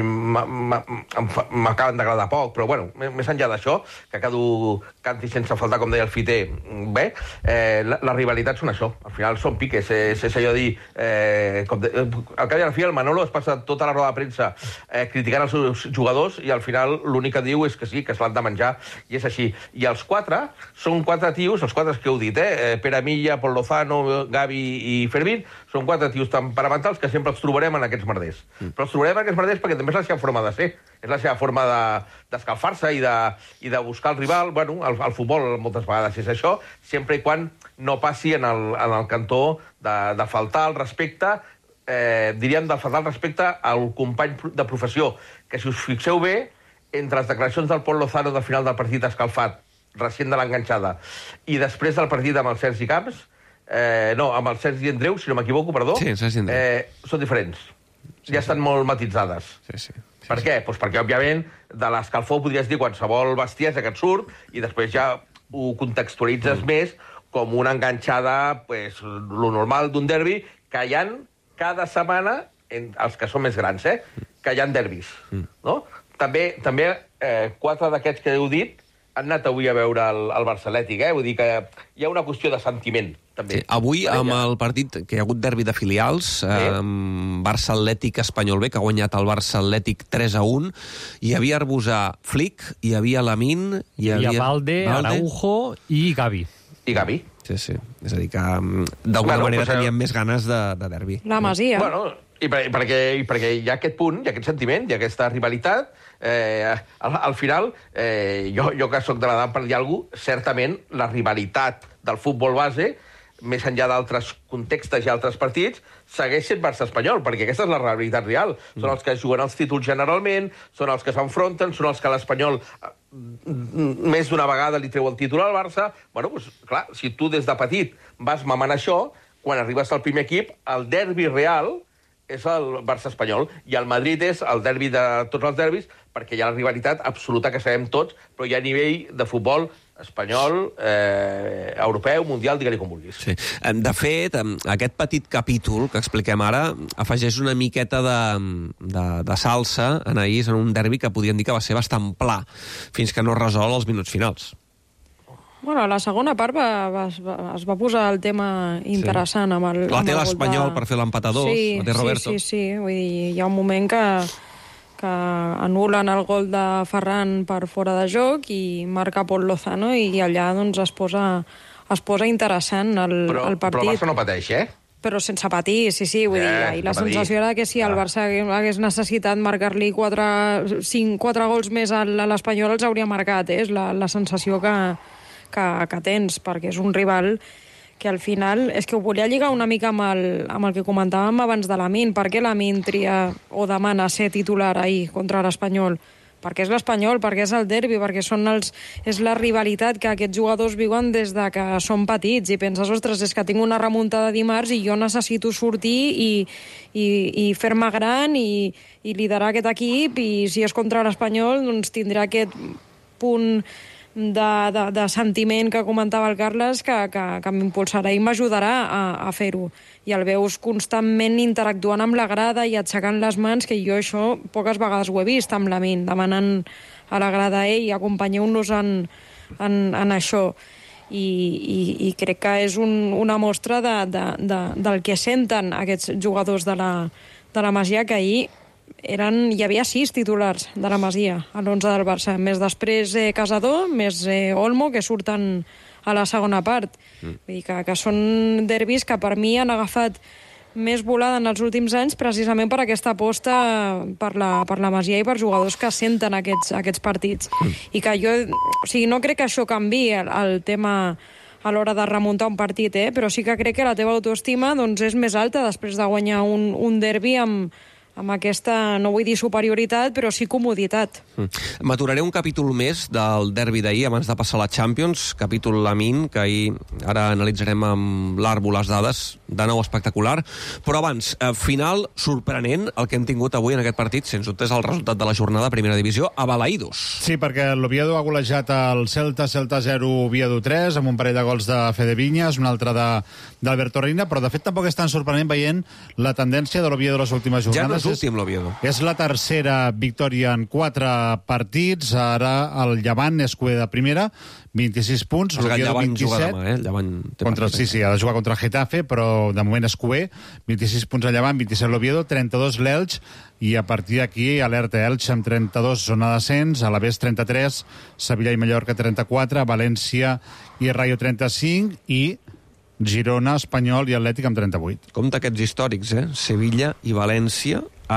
m'acaben d'agradar poc, però bueno, més enllà d'això, que cada un canti sense faltar, com deia el Fiter, bé, les rivalitats són això. Al final són piques, és allò de dir... Al cap i a la fi, el Manolo es passa tota la roda de premsa criticant els seus jugadors i al final l'únic que diu és que sí, que se l'han de menjar, i és així. I els 4 són 4 tios, els 4 que heu dit, Pere Milla, Pol Lozano, Gavi i Fermín, són 4 tios temperamentals que sempre els trobarem en aquests merders. Però els trobarem en aquests merders perquè també és la seva forma de ser, és la seva forma d'escalfar-se i de buscar el rival. Bueno, el futbol moltes vegades és això, sempre i quan no passi en el cantó de faltar el respecte, diríem de faltar el respecte al company de professió, que si us fixeu bé, entre les declaracions del Pol Lozano del final del partit escalfat, recient de l'enganxada, i després del partit amb el Sergi Camps, amb el Sergi Andreu, si no m'equivoco, perdó, són diferents. Ja estan molt matitzades. Per què? Doncs perquè, òbviament, de l'escalfor podries dir qualsevol bestiesa que et surt i després ja ho contextualitzes més com una enganxada, lo normal d'un derbi, que hi ha cada setmana, els que són més grans, que hi ha derbis. També 4 d'aquests que heu dit han anat avui a veure el Barça Atlètic, vull dir que hi ha una qüestió de sentiment, també. Sí, avui, amb el partit que hi ha hagut derbi de filials, Barça Atlètic Espanyol B, que ha guanyat el Barça Atlètic 3-1, hi havia Arbusà, Flick, hi havia Lamín, hi havia Valde, Araujo i Gavi. I Gavi. Sí. És a dir, que d'alguna manera tenien més ganes de derbi. La Masia. Bueno, i perquè hi ha aquest punt, hi ha aquest sentiment, hi ha aquesta rivalitat. Al final, jo que soc de l'edat per dir alguna cosa, certament la rivalitat del futbol base, més enllà d'altres contextes i altres partits, segueix sent Barça-Espanyol, perquè aquesta és la realitat real. Són els que juguen els títols generalment, són els que s'enfronten, són els que l'Espanyol més d'una vegada li treu el títol al Barça. Bueno, doncs, clar, si tu des de petit vas mamant això, quan arribes al primer equip, el derbi real és el Barça-Espanyol, i el Madrid és el derbi de tots els derbis, perquè hi ha la rivalitat absoluta que sabem tots, però hi ha nivell de futbol espanyol, europeu, mundial, digue-li com vulguis. Sí. De fet, aquest petit capítol que expliquem ara afegeix una miqueta de salsa, Anaïs, en un derbi que podríem dir que va ser bastant pla, fins que no es resol els minuts finals. Bueno, a la segona part es va posar el tema interessant amb el... La té l'Espanyol per fer l'empat a 2, la té Roberto. Sí. Vull dir, hi ha un moment que anulen el gol de Ferran per fora de joc i marca Pol Lozano i allà doncs es posa interessant el partit. Però el Barça no pateix, Però sense patir, sí, vull dir, i la sensació era que si el Barça hagués necessitat marcar-li 4 gols més a l'Espanyol els hauria marcat, és la sensació que tens, perquè és un rival que al final... És que ho volia lligar una mica amb el que comentàvem abans de Lamín. Per què Lamín tria o demana ser titular ahir contra l'Espanyol? Perquè és l'Espanyol, perquè és el derbi, perquè és la rivalitat que aquests jugadors viuen des de que són petits i penses, ostres, és que tinc una remuntada dimarts i jo necessito sortir i fer-me gran i liderar aquest equip, i si és contra l'Espanyol doncs tindrà aquest punt de sentiment que comentava el Carles que m'impulsarà i m'ajudarà a fer-ho. I el veus constantment interactuant amb la grada i aixecant les mans, que jo això poques vegades ho he vist amb l'Amin, demanant a la grada, acompanyeu-nos en això. I crec que és una mostra del que senten aquests jugadors de la Masia, que ahir hi havia 6 titulars de la Masia a l'11 del Barça, més després Casador, més Olmo, que surten a la segona part. Vull dir que són derbis que per mi han agafat més volada en els últims anys, precisament per aquesta aposta per la Masia i per jugadors que senten aquests partits. I que jo, no crec que això canviï el tema a l'hora de remuntar un partit, però sí que crec que la teva autoestima és més alta després de guanyar un derbi amb aquesta, no vull dir superioritat, però sí comoditat. M'aturaré un capítol més del derbi d'ahir abans de passar a la Champions, capítol Lamine, que ahir ara analitzarem amb l'Arbo les dades, de nou espectacular, però abans, final sorprenent el que hem tingut avui en aquest partit, sens dubte és el resultat de la jornada de Primera Divisió a Balaïdos. Sí, perquè l'Oviedo ha golejat el Celta 0, Oviedo 3, amb un parell de gols de Fede Viñas, un altre d'Alberto Reina, però de fet tampoc és tan sorprenent veient la tendència de l'Oviedo les últimes jornades. Ja no és últim l'Oviedo. És la tercera victòria en 4 partits. Ara el Llevant és cué de primera, 26 punts. El Llevant juga demà, el Llevant ha de jugar contra el Getafe, però de moment és cué. 26 punts al Llevant, 27 l'Oviedo, 32 l'Elx, i a partir d'aquí alerta Elx amb 32, zona descens, Alavés 33, Sevilla i Mallorca 34, València i Rayo 35, i Girona, Espanyol i Atlètic amb 38. Compte aquests històrics, Sevilla i València,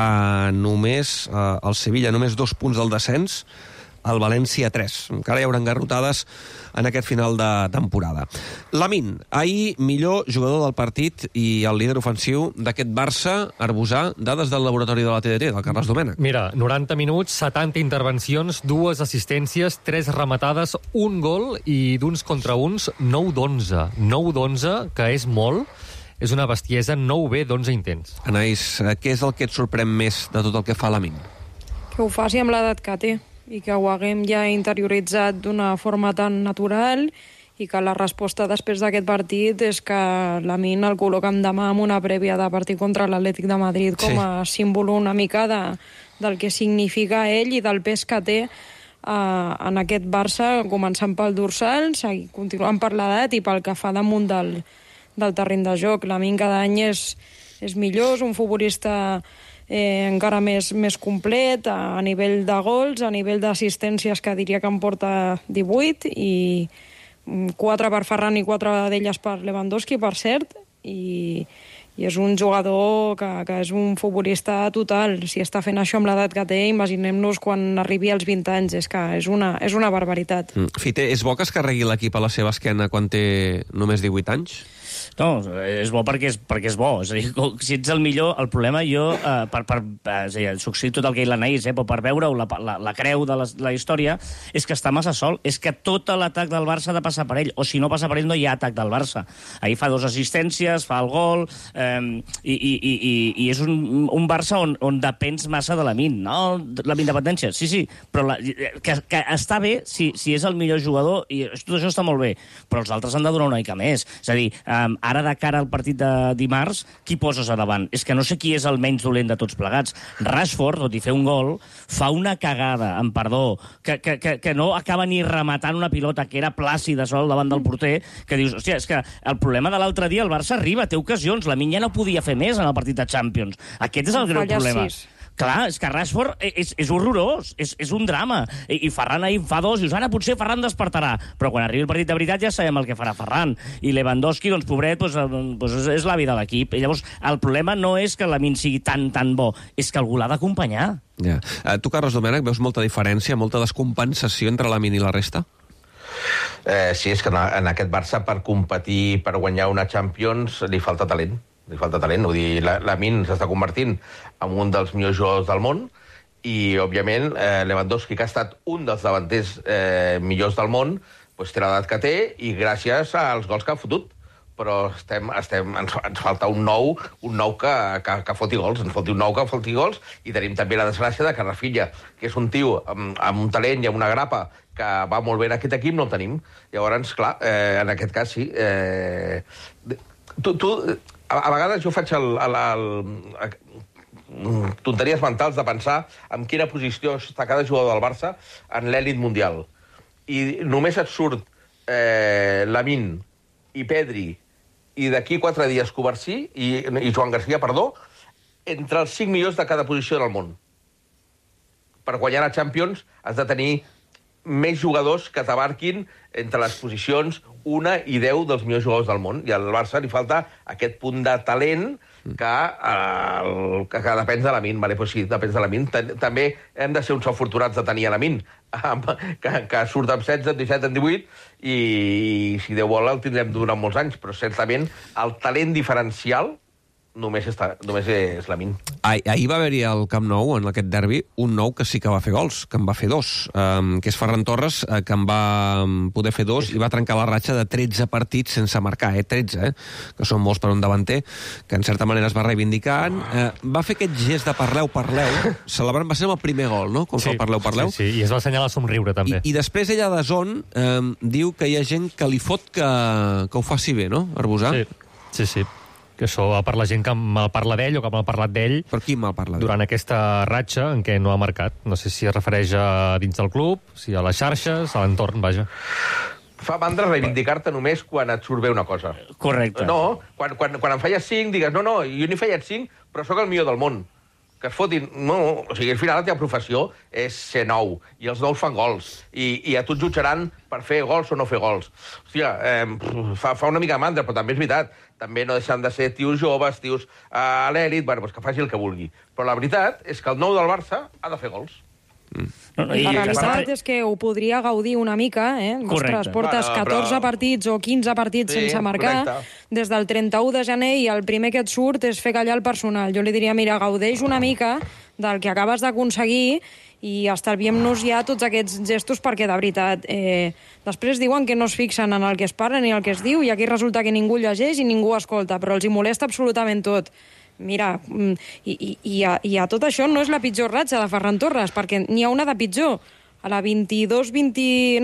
el Sevilla només 2 punts del descens, el València 3. Encara hi haurà garrotades en aquest final de temporada. Lamine, ahir millor jugador del partit i el líder ofensiu d'aquest Barça arbusà, dades del laboratori de la TDT, del Carles Domènech. Mira, 90 minuts, 70 intervencions, 2 assistències, 3 rematades, 1 gol i d'uns contra uns 9 d'11. 9 d'11, que és molt, és una bestiesa, 9 bé d'11 intents. Anaïs, què és el que et sorprèn més de tot el que fa Lamine? Que ho faci amb l'edat que té i que ho haguem ja interioritzat d'una forma tan natural, i que la resposta després d'aquest partit és que Lamine el col·loquem demà amb una prèvia de partit contra l'Atlètic de Madrid com a símbol una mica del que significa ell i del pes que té en aquest Barça, començant pel dorsal, continuant per l'edat i pel que fa damunt del terreny de joc. Lamine cada any és millor, és un futbolista encara més complet a nivell de gols, a nivell d'assistències, que diria que en porta 18, i 4 per Ferran i 4 d'elles per Lewandowski, per cert, i és un jugador que és un futbolista total. Si està fent això amb l'edat que té, imaginem-nos quan arribi als 20 anys. És que és una barbaritat. Fite, és bo que es carregui l'equip a la seva esquena quan té només 18 anys? No, és bo perquè és bo. És a dir, si ets el millor, el problema jo, subscric tot el que hi l'Anaïs, però per veure-ho, la creu de la història, és que està massa sol. És que tot l'atac del Barça ha de passar per ell, o si no passa per ell no hi ha atac del Barça. Ahir fa 2 assistències, fa el gol, i és un Barça on depens massa de Lamine, no? La independència, sí, però que està bé si és el millor jugador, i tot això està molt bé, però els altres han de donar una mica més. És a dir, ara de cara al partit de dimarts, qui poses a davant? És que no sé qui és el menys dolent de tots plegats. Rashford, tot i fer un gol, fa una cagada, amb perdó, que no acaba ni rematant una pilota que era plàcida sol davant del porter, que dius, hòstia, és que el problema de l'altre dia, el Barça arriba, té ocasions, Lamine ja no podia fer més en el partit de Champions. Aquest és el greu problema. Clar, és que Rashford és horrorós, és un drama. I Ferran ahir fa 2, i dius, ara potser Ferran despertarà. Però quan arribi el partit de veritat ja sabem el que farà Ferran. I Lewandowski, doncs, pobret, és l'avi de l'equip. I llavors, el problema no és que Lamine sigui tan bo, és que algú l'ha d'acompanyar. Ja. Tu, Carles Domènech, veus molta diferència, molta descompensació entre Lamine i la resta? Sí, és que en aquest Barça, per competir, per guanyar una Champions, li falta talent. Vull dir, Lamine s'està convertint en un dels millors jugadors del món, i, òbviament, Lewandowski, que ha estat un dels davanters millors del món, té l'edat que té, i gràcies als gols que ha fotut. però ens falta un nou que foti gols, ens falta un nou que foti gols, i tenim també la desgràcia de que Rafinha, que és un tio amb un talent i amb una grapa que va molt bé en aquest equip, no el tenim. Llavors, clar, en aquest cas sí. A vegades jo faig tonteries mentals de pensar en quina posició està cada jugador del Barça en l'èlit mundial. I només et surt Lamine i Pedri i d'aquí 4 dies Covarsí i Joan Garcia, perdó, entre els 5 millors de cada posició del món. Per guanyar la Champions has de tenir més jugadors que t'abarquin entre les posicions 1 i 10 dels millors jugadors del món. I al Barça li falta aquest punt de talent que depèn de Lamine. Vale, pues sí, depèn de Lamine. També hem de ser uns afortunats de tenir a Lamine, que surt amb 16, amb 17, amb 18, i si Déu vol el tindrem durant molts anys, però certament el talent diferencial només és Lamine. Ahir va haver-hi al Camp Nou, en aquest derbi, un nou que sí que va fer gols, que en va fer 2, que és Ferran Torres, que en va poder fer 2 i va trencar la ratxa de 13 partits sense marcar, 13, que són molts per un davanter, que en certa manera es va reivindicant. Va fer aquest gest de parleu, celebrant, va ser el primer gol, no? Com el parleu. Sí, i es va assenyalar a somriure, també. I després ella de Zon diu que hi ha gent que li fot que ho faci bé, no, Arbusà? Sí. Que això per la gent que mal parla d'ell o que mal parlat d'ell. Per qui mal parla d'ell? Durant aquesta ratxa en què no ha marcat. No sé si es refereix a dins del club, si a les xarxes, a l'entorn, vaja. Fa mandra reivindicar-te només quan et surt bé una cosa. Correcte. No, quan en feies 5, digues, no, jo n'hi feia 5, però sóc el millor del món. Que es fotin... No, o sigui, al final la teva professió és ser nou, i els nous fan gols, i a tu et jutjaran per fer gols o no fer gols. Hòstia, fa una mica de mandra, però també és veritat. També no deixen de ser tios joves, tios a l'èlit, bueno, doncs que faci el que vulgui. Però la veritat és que el nou del Barça ha de fer gols. La realitat és que ho podria gaudir una mica, Ostres, portes 14 partits o 15 partits sense marcar des del 31 de gener i el primer que et surt és fer callar el personal. Jo li diria, mira, gaudeix una mica del que acabes d'aconseguir i estalviem-nos ja tots aquests gestos perquè, de veritat, després diuen que no es fixen en el que es parla ni el que es diu i aquí resulta que ningú llegeix i ningú escolta, però els hi molesta absolutament tot. Mira, i a tot això no és la pitjor ratxa de Ferran Torres, perquè n'hi ha una de pitjor. A la 21-22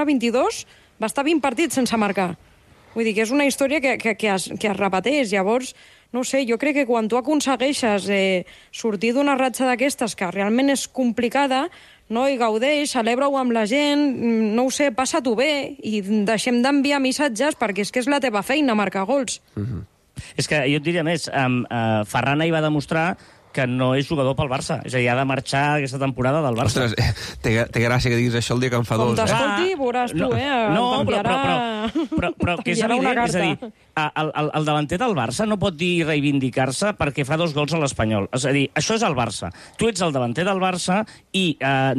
va estar 20 partits sense marcar. Vull dir que és una història que es repeteix. Llavors, no sé, jo crec que quan tu aconsegueixes sortir d'una ratxa d'aquestes que realment és complicada, no, i gaudeix, celebra-ho amb la gent, no ho sé, passa-t'ho bé i deixem d'enviar missatges perquè és que és la teva feina, marcar gols. És que jo et diria més, Ferran ahir va demostrar que no és jugador pel Barça. És a dir, ha de marxar aquesta temporada del Barça. Ostres, té gràcia que diguis això el dia que en fa 2. Com t'escolti, veuràs tu, però que és evident, és a dir, el davanter del Barça no pot dir reivindicar-se perquè fa 2 gols a l'Espanyol. És a dir, això és el Barça. Tu ets el davanter del Barça i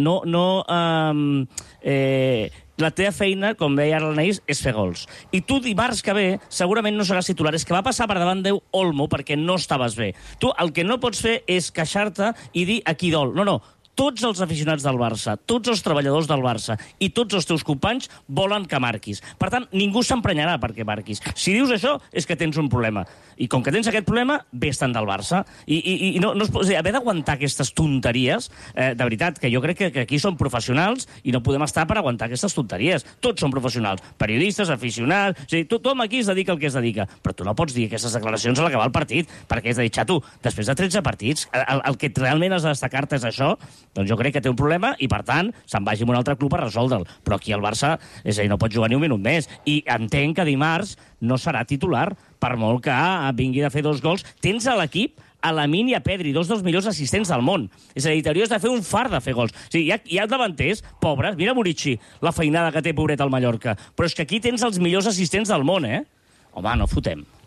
la teva feina, com deia ara l'Anaïs, és fer gols. I tu dimarts que ve segurament no seràs titular. És que va passar per davant d'Eu Olmo perquè no estaves bé. Tu el que no pots fer és queixar-te i dir a qui dol. No. Tots els aficionats del Barça, tots els treballadors del Barça i tots els teus companys volen que marquis. Per tant, ningú s'emprenyarà perquè marquis. Si dius això, és que tens un problema. I com que tens aquest problema, vés-te'n del Barça. I no es pot haver d'aguantar aquestes tonteries, de veritat, que jo crec que aquí som professionals i no podem estar per aguantar aquestes tonteries. Tots som professionals, periodistes, aficionats... O sigui, tothom aquí es dedica al que es dedica. Però tu no pots dir aquestes declaracions a l'acabar el partit, perquè és de dir, xato, després de 13 partits, el que realment has de destacar-te és això. Doncs jo crec que té un problema i, per tant, se'n vagi a un altre club a resoldre'l. Però aquí el Barça, és a dir, no pot jugar ni un minut més. I entenc que dimarts no serà titular, per molt que vingui de fer 2 gols. Tens a l'equip a Lamine i a Pedri, 2 dels millors assistents del món. És a dir, t'hauries de fer un fart de fer gols. O sigui, hi ha davanters pobres. Mira Murici, la feinada que té, pobret, al Mallorca. Però és que aquí tens els millors assistents del món, Home, no fotem.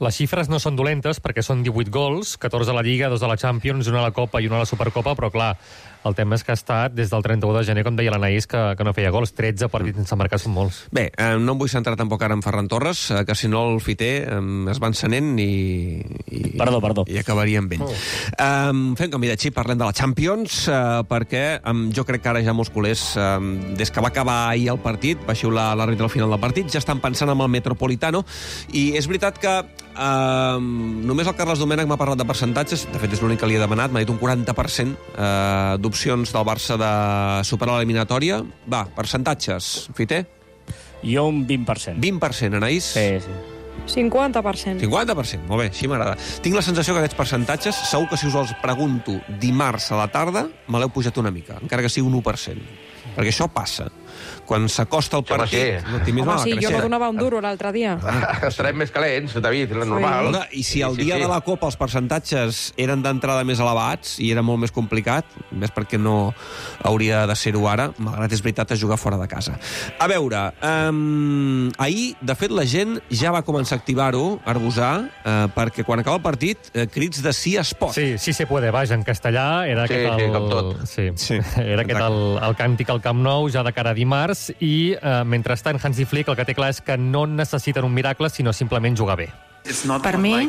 Les xifres no són dolentes perquè són 18 gols, 14 a la Lliga, 2 a la Champions, 1 a la Copa i 1 a la Supercopa, però clar, el tema és que ha estat des del 31 de gener, com deia l'Anaïs, que no feia gols. 13 partits sense marcar són molts. Bé, no em vull centrar tampoc ara en Ferran Torres, que si no el Fiter es va encenent i acabaria amb ell. Fem canvi de xip, parlem de la Champions, perquè jo crec que ara ja molts culers, des que va acabar ahir el partit, va xiular l'àrbitre al final del partit, ja estan pensant en el Metropolitano, i és veritat que només el Carles Domènech m'ha parlat de percentatges, de fet és l'únic que li he demanat, m'ha dit un 40% d'opcions del Barça de superar l'eliminatòria. Va, percentatges, Fiter? Jo un 20%. 20%, Anaïs? Sí. 50%. 50%, molt bé, així m'agrada. Tinc la sensació que aquests percentatges, segur que si us els pregunto dimarts a la tarda, me l'heu pujat una mica, encara que sigui un 1%. Perquè això passa. Quan s'acosta el partit... Home, sí, jo no donava un duro l'altre dia. Estarem més calents, David, és normal. I si el dia de la Copa els percentatges eren d'entrada més elevats i era molt més complicat, més perquè no hauria de ser-ho ara, malgrat és veritat a jugar fora de casa. A veure, ahir, de fet, la gent ja va començar a activar-ho, a arbusar, perquè quan acaba el partit, crits de sí es pot. Sí se puede, vaja, en castellà era aquest el càntic al Camp Nou ja de cara a dimarts, i mentrestant Hansi Flick el que té clar és que no necessiten un miracle, sinó simplement jugar bé. Per mi,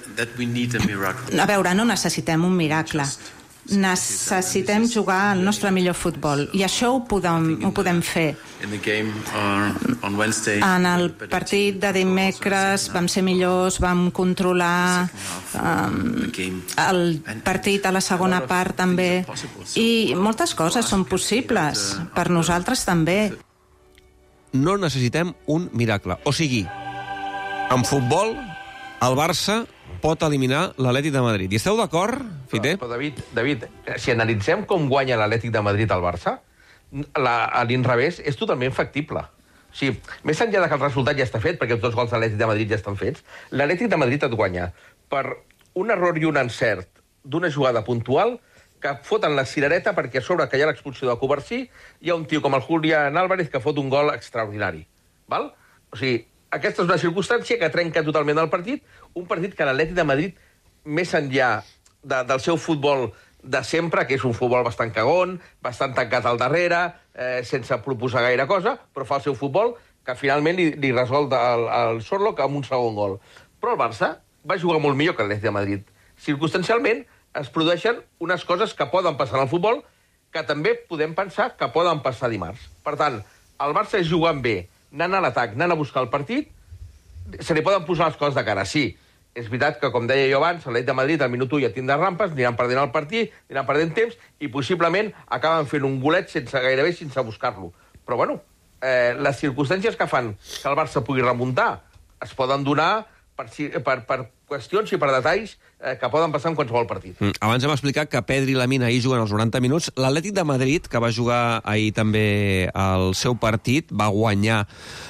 a veure, no necessitem un miracle. Necessitem jugar el nostre millor futbol, i això ho podem fer. En el partit de dimecres vam ser millors, vam controlar el partit a la segona part també, i moltes coses són possibles, per nosaltres també. No necessitem un miracle. O sigui, en futbol, el Barça pot eliminar l'Atlètic de Madrid. I esteu d'acord, Fiter? Però David, si analitzem com guanya l'Atlètic de Madrid al Barça, a l'inrevés és totalment factible. O sigui, més enllà que el resultat ja està fet, perquè els 2 gols de l'Atlètic de Madrid ja estan fets, l'Atlètic de Madrid et guanya per un error i un encert d'una jugada puntual que foten la cirereta perquè a sobre que hi ha l'expulsió de Covarsí hi ha un tio com el Julián Álvarez que fot un gol extraordinari. Val? O sigui, aquesta és una circumstància que trenca totalment el partit, un partit que l'Atlètic de Madrid, més enllà del seu futbol de sempre, que és un futbol bastant cagón, bastant tancat al darrere, sense proposar gaire cosa, però fa el seu futbol, que finalment li resol el Sorlock amb un segon gol. Però el Barça va jugar molt millor que l'Atlètic de Madrid. Circumstancialment es produeixen unes coses que poden passar en el futbol que també podem pensar que poden passar dimarts. Per tant, el Barça és jugant bé, anant a l'atac, anant a buscar el partit, se li poden posar les coses de cara. Sí, és veritat que, com deia jo abans, l'Atlètic de Madrid al minut 1 ja tindrà rampes, aniran perdent el partit, aniran perdent temps, i possiblement acaben fent un golet gairebé sense buscar-lo. Però, bueno, les circumstàncies que fan que el Barça pugui remuntar es poden donar per qüestions i per detalls que poden passar en qualsevol partit. Abans hem explicat que Pedri i Lamine ahir juguen els 90 minuts. L'Atlètic de Madrid, que va jugar ahir també el seu partit, va guanyar...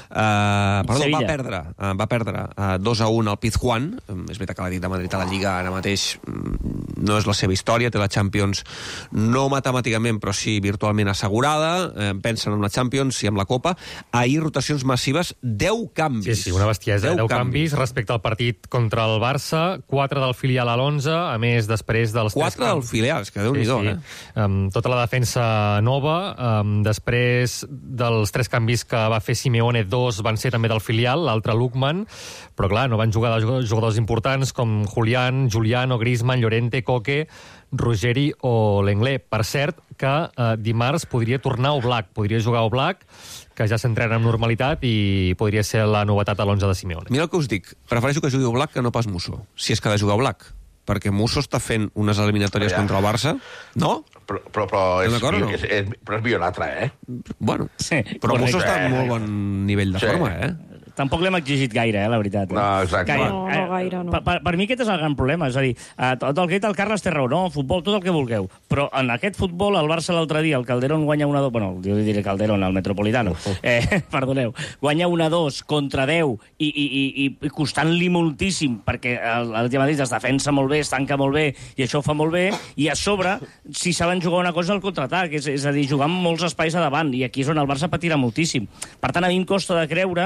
va perdre 2-1 al Pizjuán. És veritat que l'Atlètic de Madrid a la Lliga ara mateix no és la seva història, té la Champions no matemàticament, però sí virtualment assegurada. Pensen en la Champions i en la Copa. Ahir rotacions massives, 10 canvis. Sí, una bestiesa. 10 canvis respecte al partit contra el Barça, 4 del filial a l'11, a més, després dels... 4 del filial, és que Déu-n'hi-do, tota la defensa nova, després dels 3 canvis que va fer Simeone, 2 van ser també del filial, l'altre Lukman, però clar, no van jugar jugadors importants com Julián, Giuliano, Griezmann, Llorente, Koke, Ruggeri o Lenglet. Per cert, que dimarts podria tornar Oblak, podria jugar Oblak, que ja s'entrena amb normalitat i podria ser la novetat a l'11 de Simeone. Mira el que us dic, prefereixo que jugui Oblak que no pas Musso, si és que ha de jugar Oblak, perquè Musso està fent unes eliminatòries contra el Barça, no? Però és Bionatra, Bueno, però Musso està en molt bon nivell de forma, Tampoc l'hem exigit gaire, la veritat. No, exacte. No gaire, no. Per mi aquest és el gran problema. És a dir, tot el que ha dit el Carles té raó, no? Futbol, tot el que vulgueu. Però en aquest futbol, el Barça l'altre dia, el Calderón guanya 1-2... Bueno, jo diré Calderón, el Metropolitano. Perdoneu. Guanya 1-2 contra 10 i costant-li moltíssim, perquè el Madrid es defensa molt bé, es tanca molt bé, i això ho fa molt bé, i a sobre, si saben jugar una cosa, el contraatac. És a dir, jugar amb molts espais a davant, i aquí és on el Barça patirà moltíssim. Per tant, a mi em costa de creure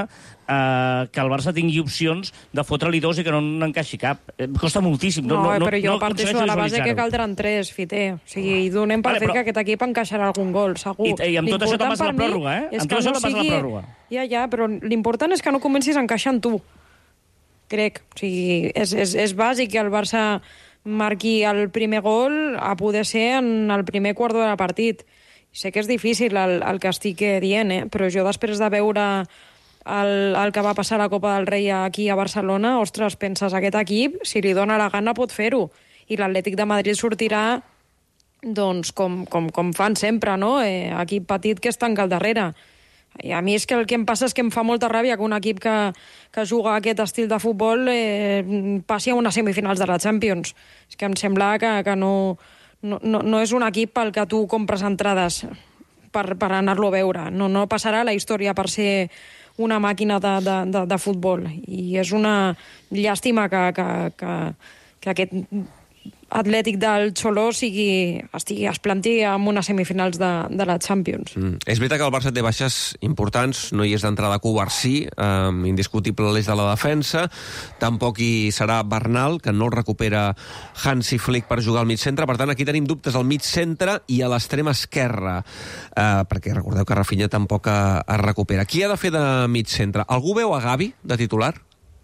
que el Barça tingui opcions de fotre-li 2 i que no n'encaixi cap. Costa moltíssim. Però jo parteixo de la base que caldran 3, Fiter. O sigui, i donem per fet que aquest equip encaixarà algun gol, segur. I amb tot això te'n vas a la pròrroga, Amb tot això te'n vas a la pròrroga. Ja, però l'important és que no comencis a encaixar en tu. Crec. O sigui, és bàsic que el Barça marqui el primer gol a poder ser en el primer quart d'hora de partit. Sé que és difícil el que estic dient, però jo després de veure el que va passar a la Copa del Rei aquí a Barcelona, ostres, penses, aquest equip, si li dona la gana, pot fer-ho. I l'Atlètic de Madrid sortirà doncs, com fan sempre, no? Equip petit que es tanca al darrere. I a mi és que el que em passa és que em fa molta ràbia que un equip que juga aquest estil de futbol passi a unes semifinals de la Champions. És que em sembla que no és un equip pel que tu compres entrades per anar-lo a veure. No passarà a la història per ser una màquina de futbol. I és una llàstima que aquest Atlètic del Xoló es planti en unes semifinals de la Champions. És veritat que el Barça té baixes importants, no hi és d'entrada Covarsí, indiscutible l'eix de la defensa, tampoc hi serà Bernal, que no el recupera Hansi Flick per jugar al mig centre, per tant aquí tenim dubtes al mig centre i a l'extrem esquerra, perquè recordeu que Rafinha tampoc es recupera. Qui ha de fer de mig centre? Algú veu a Gavi de titular?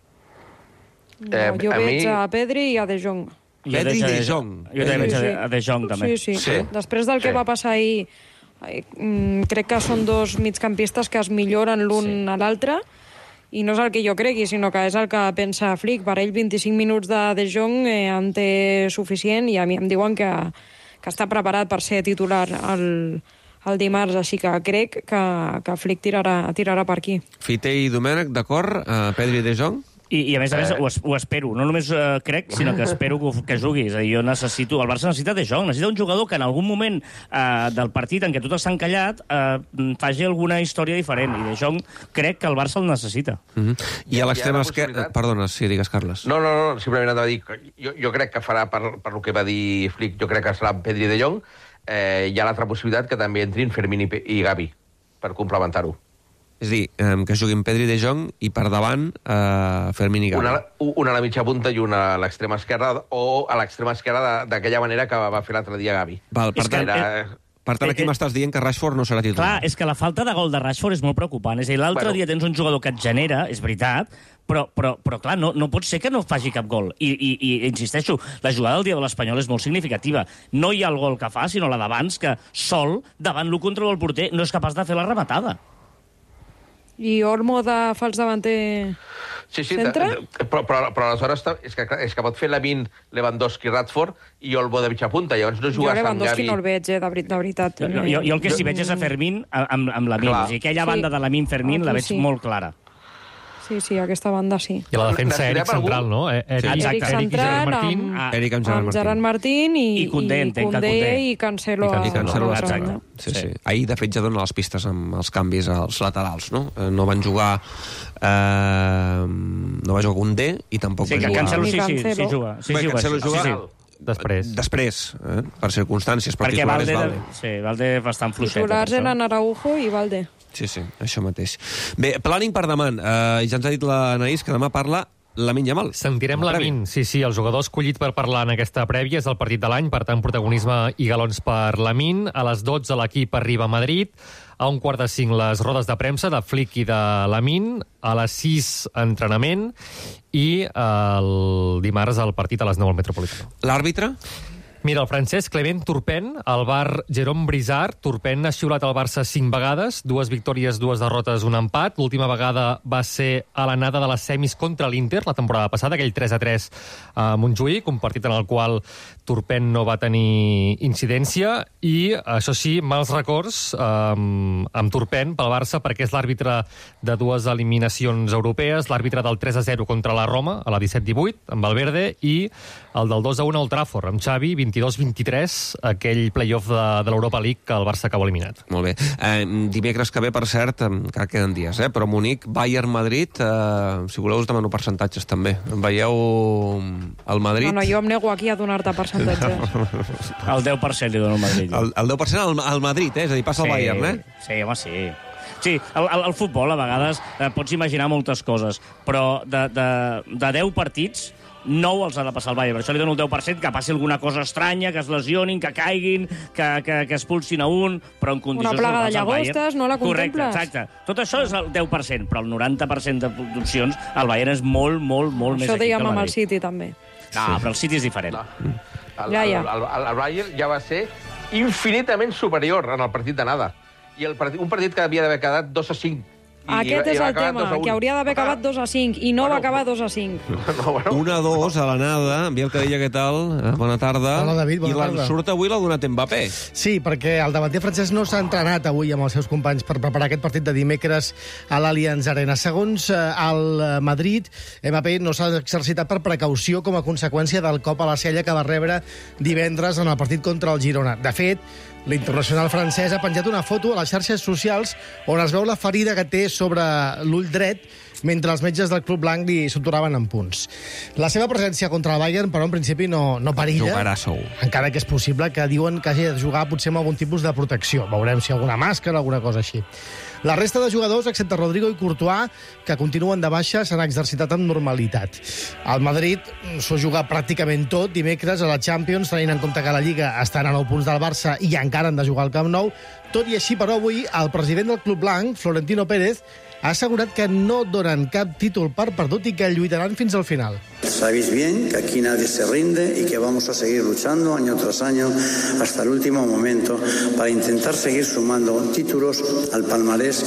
Jo veig a Pedri i a De Jong. Pedri i De Jong. Jo també veig a De Jong, també. Sí. Després del que va passar ahir, crec que són dos migcampistes que es milloren l'un a l'altre, i no és el que jo cregui, sinó que és el que pensa Flick. Per ell 25 minuts de Jong en té suficient, i a mi em diuen que està preparat per ser titular el dimarts, així que crec que Flick tirarà per aquí. Fite i Domènech, d'acord? Pedri i De Jong? I a més ho espero. No només crec, sinó que espero que jugui. És a dir, el Barça necessita De Jong, necessita un jugador que en algun moment del partit en què tot està encallat faci alguna història diferent. I De Jong crec que el Barça el necessita. I a l'extrem esquerre... Perdona, sí, digues, Carles. No, simplement anava a dir que jo crec que farà, per el que va dir Flick, jo crec que serà Pedri i De Jong. Hi ha l'altra possibilitat que també entrin Fermín i Gavi, per complementar-ho. És a dir, que juguin Pedri i De Jong i per davant Fermín i Gavi. Una a la mitja punta i una a l'extrema esquerra, o a l'extrema esquerra d'aquella manera que va fer l'altre dia Gavi. Per tant, aquí m'estàs dient que Rashford no serà titular. Clar, és que la falta de gol de Rashford és molt preocupant. És a dir, l'altre dia tens un jugador que et genera, és veritat, però clar, no pot ser que no faci cap gol. I insisteixo, la jugada del dia de l'Espanyol és molt significativa. No hi ha el gol que fa, sinó la d'abans, que sol, davant l'1 contra el porter, no és capaç de fer la rematada. I Olmo de fals davanter centre? Però aleshores és que pot fer Lamine, Lewandowski, Rashford i Olmo de mitja punta, llavors no jugues amb Gavi. Jo Lewandowski no el veig, de veritat. Jo el que sí veig és a Fermín amb Lamine. O sigui, aquella banda de Lamine-Fermín la veig molt clara. Sí, aquesta banda sí. I la defensa Eric central, no? Eric central amb Gerard Martín i Koundé i Cancelo. Sí. Ahir, de fet, ja dona les pistes amb els canvis als laterals, no? No van jugar... No va jugar Koundé i tampoc va jugar... Cancelo sí juga. Cancelo juga... Després, per circumstàncies particulars, Valde. Sí, Valde bastant fluixet. Titulars eren Araujo i Valde. Sí, això mateix. Bé, planning per demà. Ja ens ha dit l'Anaïs que demà parla Lamine Yamal. Sentirem Lamine. Sí, el jugador escollit per parlar en aquesta prèvia és el partit de l'any, per tant, protagonisme i galons per Lamine. A les 12 l'equip arriba a Madrid. A 4:45 les rodes de premsa de Flick i de Lamine. A les 6 entrenament. I el dimarts el partit a les 9 al Metropolitano. L'àrbitre? Mira, el francès Clement Turpin, al bar Jérôme Brizard. Turpin ha xiulat el Barça 5 vegades, 2 victòries, 2 derrotes, 1 empat. L'última vegada va ser a l'anada de les semis contra l'Inter, la temporada passada, aquell 3-3 a Montjuïc, un partit en el qual Turpin no va tenir incidència, i, això sí, mals records amb Turpin pel Barça, perquè és l'àrbitre de 2 eliminacions europees, l'àrbitre del 3-0 contra la Roma, a la 17-18, amb Valverde, i el del 2-1 al Trafford, amb Xavi, 22-23, aquell play-off de l'Europa League que el Barça acaba eliminat. Molt bé. Dimecres que ve, per cert, encara queden dies, però Munic, Bayern, Madrid, si voleu us demano percentatges també. Veieu el Madrid? No, jo em nego aquí a donar-te percentatges. El 10% li dono al Madrid. El 10% al Madrid, és a dir, passa al Bayern, Sí, home, sí. Sí, el futbol, a vegades, pots imaginar moltes coses, però de 10 partits, 9 els ha de passar el Bayern. Per això li dono el 10%, que passi alguna cosa estranya, que es lesionin, que caiguin, que expulsin a un, però en condicions... Una plaga de llagostes, no la contemples? Correcte, exacte. Tot això és el 10%, però el 90% d'opcions el Bayern és molt més equip que el Madrid. Això dèiem amb el City, també. No, però el City és diferent. El Bayern ja va ser infinitament superior en el partit d'anada. I un partit que havia d'haver quedat 2-5. Aquest és el tema, que hauria d'haver acabat 2-5, i no va acabar 2-5. 1-2 a l'anada. Biel Cadilla, què tal? Bona tarda. Hola, David, bona tarda. I l'ensurt avui l'ha donat Mbappé. Sí, perquè el davanter francès no s'ha entrenat avui amb els seus companys per preparar aquest partit de dimecres a l'Allianz Arena. Segons el Madrid, Mbappé no s'ha exercitat per precaució com a conseqüència del cop a la cella que va rebre divendres en el partit contra el Girona. De fet, l'internacional francès ha penjat una foto a les xarxes socials on es veu la ferida que té sobre l'ull dret mentre els metges del Club Blanc li suturaven en punts. La seva presència contra el Bayern, però en principi no perilla. Jugarà segur. Encara que és possible que diuen que hagi de jugar potser amb algun tipus de protecció. Veurem si alguna màscara, alguna cosa així. La resta de jugadors, excepte Rodrigo i Courtois, que continuen de baixa, s'han exercitat amb normalitat. El Madrid s'ho juga pràcticament tot dimecres a la Champions, tenint en compte que la Lliga està a 9 punts del Barça i encara han de jugar al Camp Nou. Tot i així, però, avui el president del Club Blanc, Florentino Pérez, ha assegurat que no donen cap títol per perdut i que lluitaran fins al final. Sabéis bien que aquí nadie se rinde y que vamos a seguir luchando año tras año hasta el último momento para intentar seguir sumando títulos al palmarés,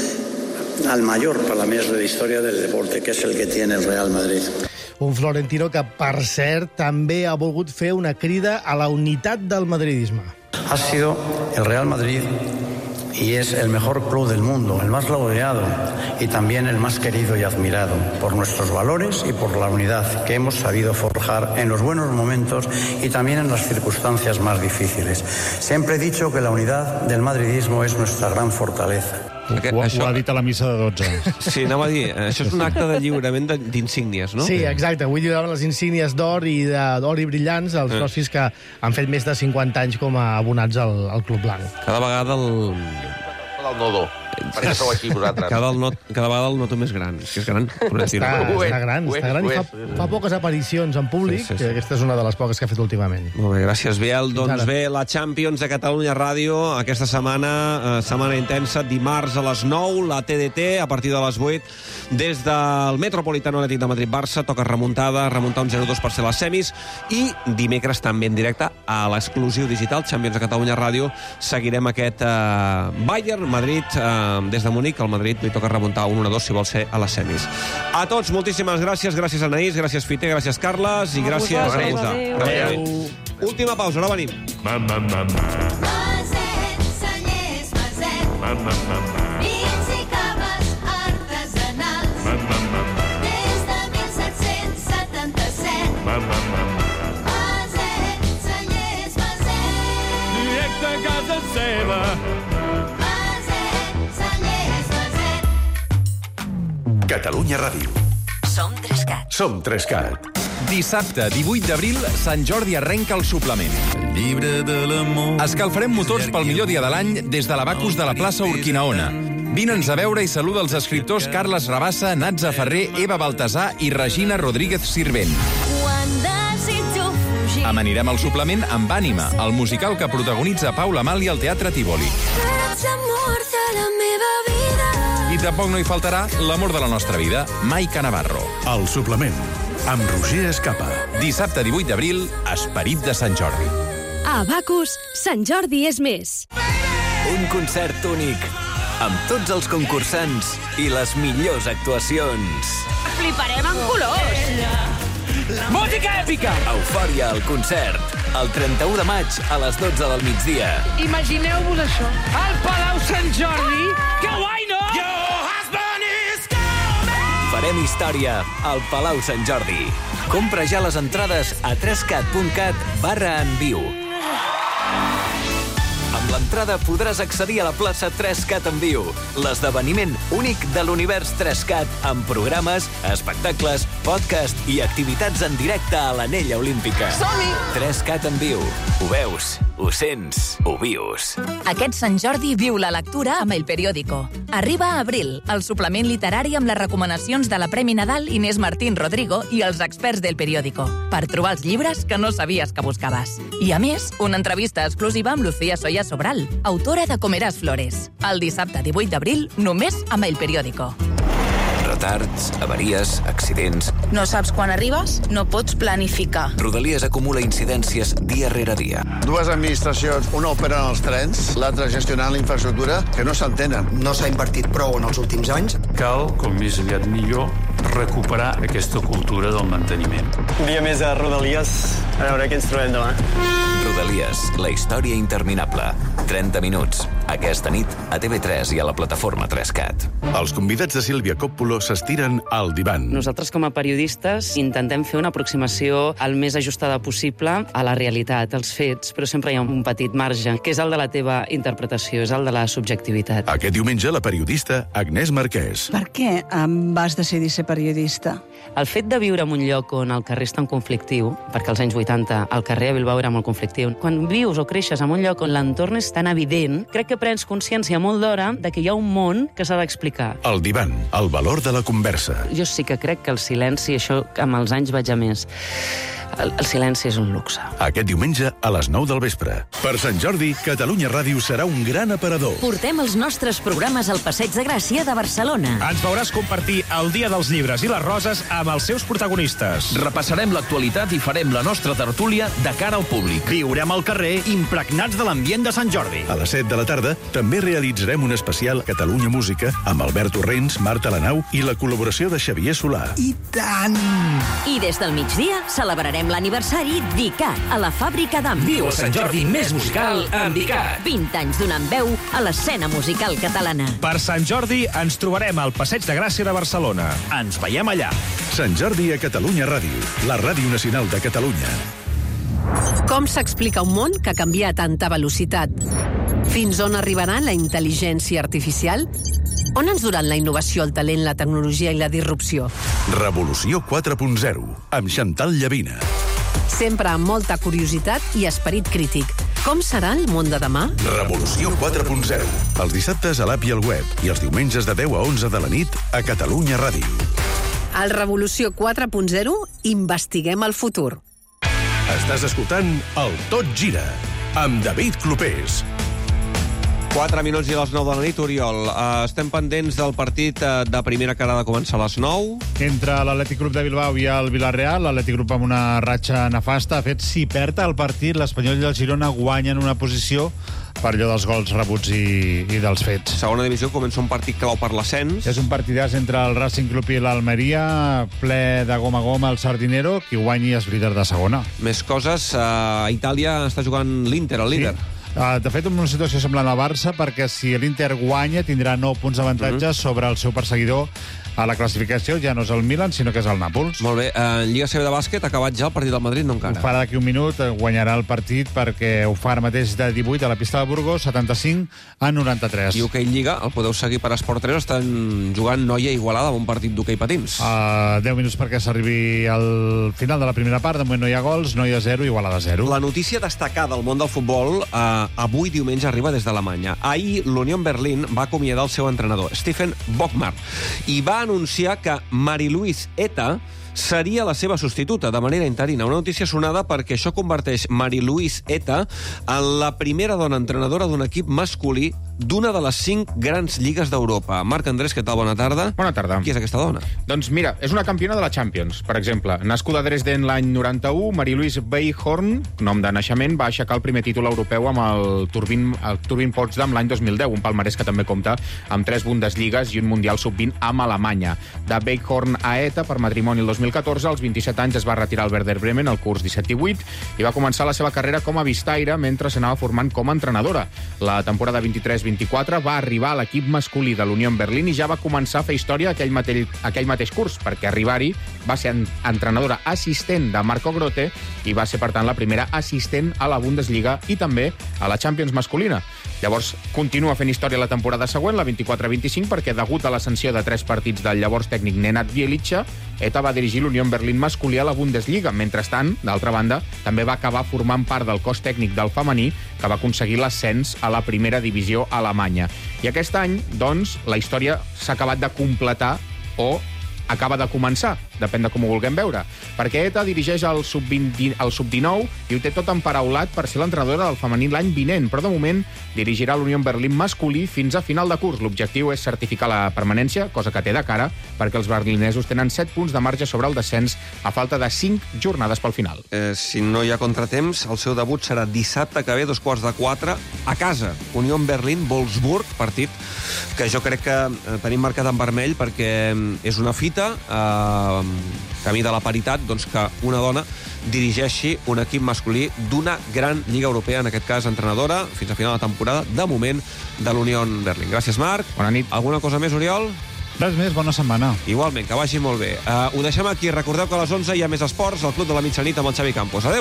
al mayor palmarés de la historia del deporte, que es el que tiene el Real Madrid. Un Florentino que, per cert, també ha volgut fer una crida a la unitat del madridisme. Ha sido el Real Madrid y es el mejor club del mundo, el más laureado y también el más querido y admirado por nuestros valores y por la unidad que hemos sabido forjar en los buenos momentos y también en las circunstancias más difíciles. Siempre he dicho que la unidad del madridismo es nuestra gran fortaleza. Ho ha dit a la missa de 12. Sí, anava a dir, això és un acte de lliurament d'insígnies, no? Sí, exacte. Avui lliuraven les insígnies d'or i brillants als socis que han fet més de 50 anys com a abonats al Club Blanc. Cada vegada el nodo. Perquè sou així vosaltres. Cada vegada el noto més gran. És que és gran. Està gran i fa poques aparicions en públic, que aquesta és una de les poques que ha fet últimament. Molt bé, gràcies, Biel. Doncs bé, la Champions de Catalunya Ràdio, aquesta setmana intensa, dimarts a les 9, la TDT, a partir de les 8, des del Metropolitano Atlètic de Madrid-Barça, toca remuntar un 0-2 per ser les semis, i dimecres també en directe a l'exclusiu digital Champions de Catalunya Ràdio seguirem aquest Bayern-Madrid des de Munic. Al Madrid li toca remuntar un 1-2 si vol ser a les semis. A tots, moltíssimes gràcies. Gràcies Anaïs, gràcies Fite, gràcies Carles i gràcies a Rosa. Última pausa, ara venim. Maset, cellers, Maset. Vins i caves artesanals. Des de 1777. Maset, cellers, Maset. Directe a casa seva. Catalunya Ràdio. Som 3CAT. Som 3CAT. Dissabte, 18 d'abril, Sant Jordi arrenca el suplement. El llibre de l'amor. Escalfarem motors pel millor dia de l'any des de l'Abacus de la plaça Urquinaona. Vine'ns a veure i saluda els escriptors Carles Rabassa, Natza Ferrer, Eva Baltasar i Regina Rodríguez Sirvent. Amanirem el suplement amb Ànima, el musical que protagonitza Paula Mali al Teatre Tívoli. L'amor de la meva vida. I tampoc no hi faltarà l'amor de la nostra vida, Maica Navarro. El suplement, amb Roger Escapa. Dissabte 18 d'abril, Esperit de Sant Jordi. A Abacus, Sant Jordi és més. Un concert únic, amb tots els concursants i les millors actuacions. Fliparem en colors. Música èpica! Eufòria al concert. El 31 de maig a les 12 del migdia. Imagineu-vos això. Al Palau Sant Jordi. Que guai, no? Farem història al Palau Sant Jordi. Compra ja les entrades a 3cat.cat/enviu. Amb l'entrada podràs accedir a la plaça 3CAT en viu, l'esdeveniment únic de l'univers 3CAT amb programes, espectacles, podcast i activitats en directe a l'Anella Olímpica. Som-hi! 3CAT en viu. Ho veus? Ho sents, ho vius. Aquest Sant Jordi viu la lectura amb El Periódico. Arriba a Abril, el suplement literari amb les recomanacions de la Premi Nadal Inés Martín Rodrigo i els experts del Periódico, per trobar els llibres que no sabies que buscaves. I a més, una entrevista exclusiva amb Lucía Soya Sobral, autora de Comeràs Flores. El dissabte 18 d'abril, només amb El Periódico. Retards, avaries, accidents... No saps quan arribes? No pots planificar. Rodalies acumula incidències dia rere dia. Dues administracions, una operen els trens, l'altra gestionant la infraestructura, que no s'entenen. No s'ha invertit prou en els últims anys. Cal, com més aviat millor, recuperar aquesta cultura del manteniment. Un dia més a Rodalies, a veure què ens trobem demà. Rodalies, la història interminable. 30 minuts. Aquesta nit a TV3 i a la plataforma 3CAT. Els convidats de Sílvia Coppola s'estiren al divan. Nosaltres, com a periodistes, intentem fer una aproximació el més ajustada possible a la realitat, als fets, però sempre hi ha un petit marge, que és el de la teva interpretació, és el de la subjectivitat. Aquest diumenge, la periodista Agnès Marquès. Per què vas decidir ser periodista? El fet de viure en un lloc on el carrer és tan conflictiu, perquè als anys 80 el carrer a Bilbao era molt conflictiu, quan vius o creixes en un lloc on l'entorn és tan evident, crec que prens consciència molt d'hora de que hi ha un món que s'ha d'explicar. El divan, el valor de la conversa. Jo sí que crec que el silenci, això amb els anys vaig a més, el silenci és un luxe. Aquest diumenge a les 9 del vespre. Per Sant Jordi, Catalunya Ràdio serà un gran aparador. Portem els nostres programes al Passeig de Gràcia de Barcelona. Ens veuràs compartir el Dia dels Llibres i les Roses amb els seus protagonistes. Repassarem l'actualitat i farem la nostra tertúlia de cara al públic. Viurem al carrer impregnats de l'ambient de Sant Jordi. A les 7 de la tarda també realitzarem un especial Catalunya Música amb Albert Torrents, Marta Lanau i la col·laboració de Xavier Solà. I tant! I des del migdia celebrarem l'aniversari d'ICAT a la Fàbrica d'Am. Viu el Sant Jordi més musical amb ICAT. 20 anys donant veu a l'escena musical catalana. Per Sant Jordi ens trobarem al Passeig de Gràcia de Barcelona. Ens veiem allà. Sant Jordi a Catalunya Ràdio, la ràdio nacional de Catalunya. Com s'explica un món que canvia a tanta velocitat? Fins on arribarà la intel·ligència artificial? On ens duran la innovació, el talent, la tecnologia i la disrupció? Revolució 4.0, amb Chantal Llavina. Sempre amb molta curiositat i esperit crític. Com serà el món de demà? Revolució 4.0, els dissabtes a l'app i al web i els diumenges de 10 a 11 de la nit a Catalunya Ràdio. Al Revolució 4.0 investiguem el futur. Estàs escoltant el Tot Gira, amb David Clopés. 4 minuts i a les 9 de la nit, Oriol. Estem pendents del partit de primera que ha de començar a les 9. Entre l'Atlètic Club de Bilbao i el Villarreal, l'Atlètic Club amb una ratxa nefasta. De fet, si perd el partit, l'Espanyol i el Girona guanyen una posició per allò dels gols rebuts i dels fets. Segona divisió comença un partit clau per l'ascens. És un partidàs entre el Racing Club i l'Almeria, ple de gom a gom al Sardinero, qui guanyi és líder de segona. Més coses, a Itàlia està jugant l'Inter, el líder. Sí. De fet, una situació semblant al Barça, perquè si l'Inter guanya tindrà 9 punts d'avantatge sobre el seu perseguidor a la classificació. Ja no és el Milan, sinó que és el Nàpols. Molt bé. En Lliga CB de bàsquet ha acabat ja el partit del Madrid, no encara. Ho farà d'aquí un minut, guanyarà el partit perquè ho fa ara mateix de 18 a la pista de Burgos, 75 a 93. I hoquei Lliga, el podeu seguir per Esport 3, estan jugant Noia Igualada amb un partit d'hoquei patins. 10 minuts perquè s'arribi al final de la primera part, de moment no hi ha gols, Noia 0, Igualada 0. La notícia destacada al món del futbol avui diumenge arriba des d'Alemanya. Ahir l'Unión Berlín va acomiadar el seu entrenador, Steffen Bockmar, i va anunciar que Marie-Louise Eta seria la seva substituta de manera interina. Una notícia sonada perquè això converteix Marie-Louise Eta en la primera dona entrenadora d'un equip masculí d'una de les 5 grans lligues d'Europa. Marc Andrés, què tal? Bona tarda. Bona tarda. Qui és aquesta dona? Doncs mira, és una campiona de la Champions, per exemple. Nascuda a Dresden l'any 91, Marie-Louise Weihorn, nom de naixement, va aixecar el primer títol europeu amb el Turbin Potsdam l'any 2010, un palmarès que també compta amb 3 Bundesligues i un Mundial Sub-20 amb Alemanya. De Weihorn a Eta, per matrimoni el 2014, als 27 anys es va retirar al Werder Bremen, al curs 17-18, i va començar la seva carrera com a vistaire mentre s'anava formant com a entrenadora. La temporada 23-24 va arribar a l'equip masculí de l'Unión Berlín i ja va començar a fer història aquell mateix curs, perquè arribar-hi va ser entrenadora assistent de Marco Grote i va ser, per tant, la primera assistent a la Bundesliga i també a la Champions masculina. Llavors, continua fent història la temporada següent, la 24-25, perquè degut a l'ascensió de 3 partits del llavors tècnic Nenad Bjelica, ETA va dirigir l'Unión Berlín masculí a la Bundesliga. Mentrestant, d'altra banda, també va acabar formant part del cos tècnic del femení, que va aconseguir l'ascens a la primera divisió alemanya. I aquest any, doncs, la història s'ha acabat de completar o acaba de començar, depèn de com ho vulguem veure, perquè ETA dirigeix el sub-19 i ho té tot emparaulat per ser l'entrenadora del femení l'any vinent, però de moment dirigirà l'Unión Berlín masculí fins a final de curs. L'objectiu és certificar la permanència, cosa que té de cara, perquè els berlinesos tenen 7 punts de marge sobre el descens a falta de 5 jornades pel final. Si no hi ha contratemps, el seu debut serà dissabte que ve, 3:15, a casa. Unión Berlín-Wolfsburg, partit que jo crec que tenim marcat en vermell perquè és una fita camí de la paritat, doncs que una dona dirigeixi un equip masculí d'una gran lliga europea, en aquest cas entrenadora, fins a final de temporada, de moment, de l'Unión Berlín. Gràcies, Marc. Bona nit. Alguna cosa més, Oriol? Res més, bona setmana. Igualment, que vagi molt bé. Ho deixem aquí. Recordeu que a les 11 hi ha més esports, al Club de la Mitjanit amb el Xavi Campos. Adéu!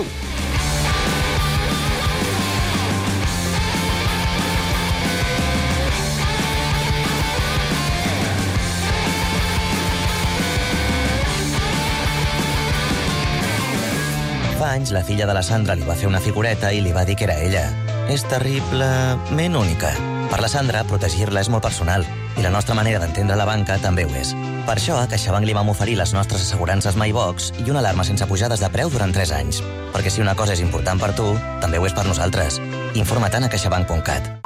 Fa anys, la filla de la Sandra li va fer una figureta i li va dir que era ella. És terriblement única. Per la Sandra, protegir-la és molt personal, i la nostra manera d'entendre la banca també ho és. Per això, a CaixaBank li vam oferir les nostres assegurances MyBox i una alarma sense pujades de preu durant 3 anys. Perquè si una cosa és important per tu, també ho és per nosaltres. Informa't a CaixaBank.cat.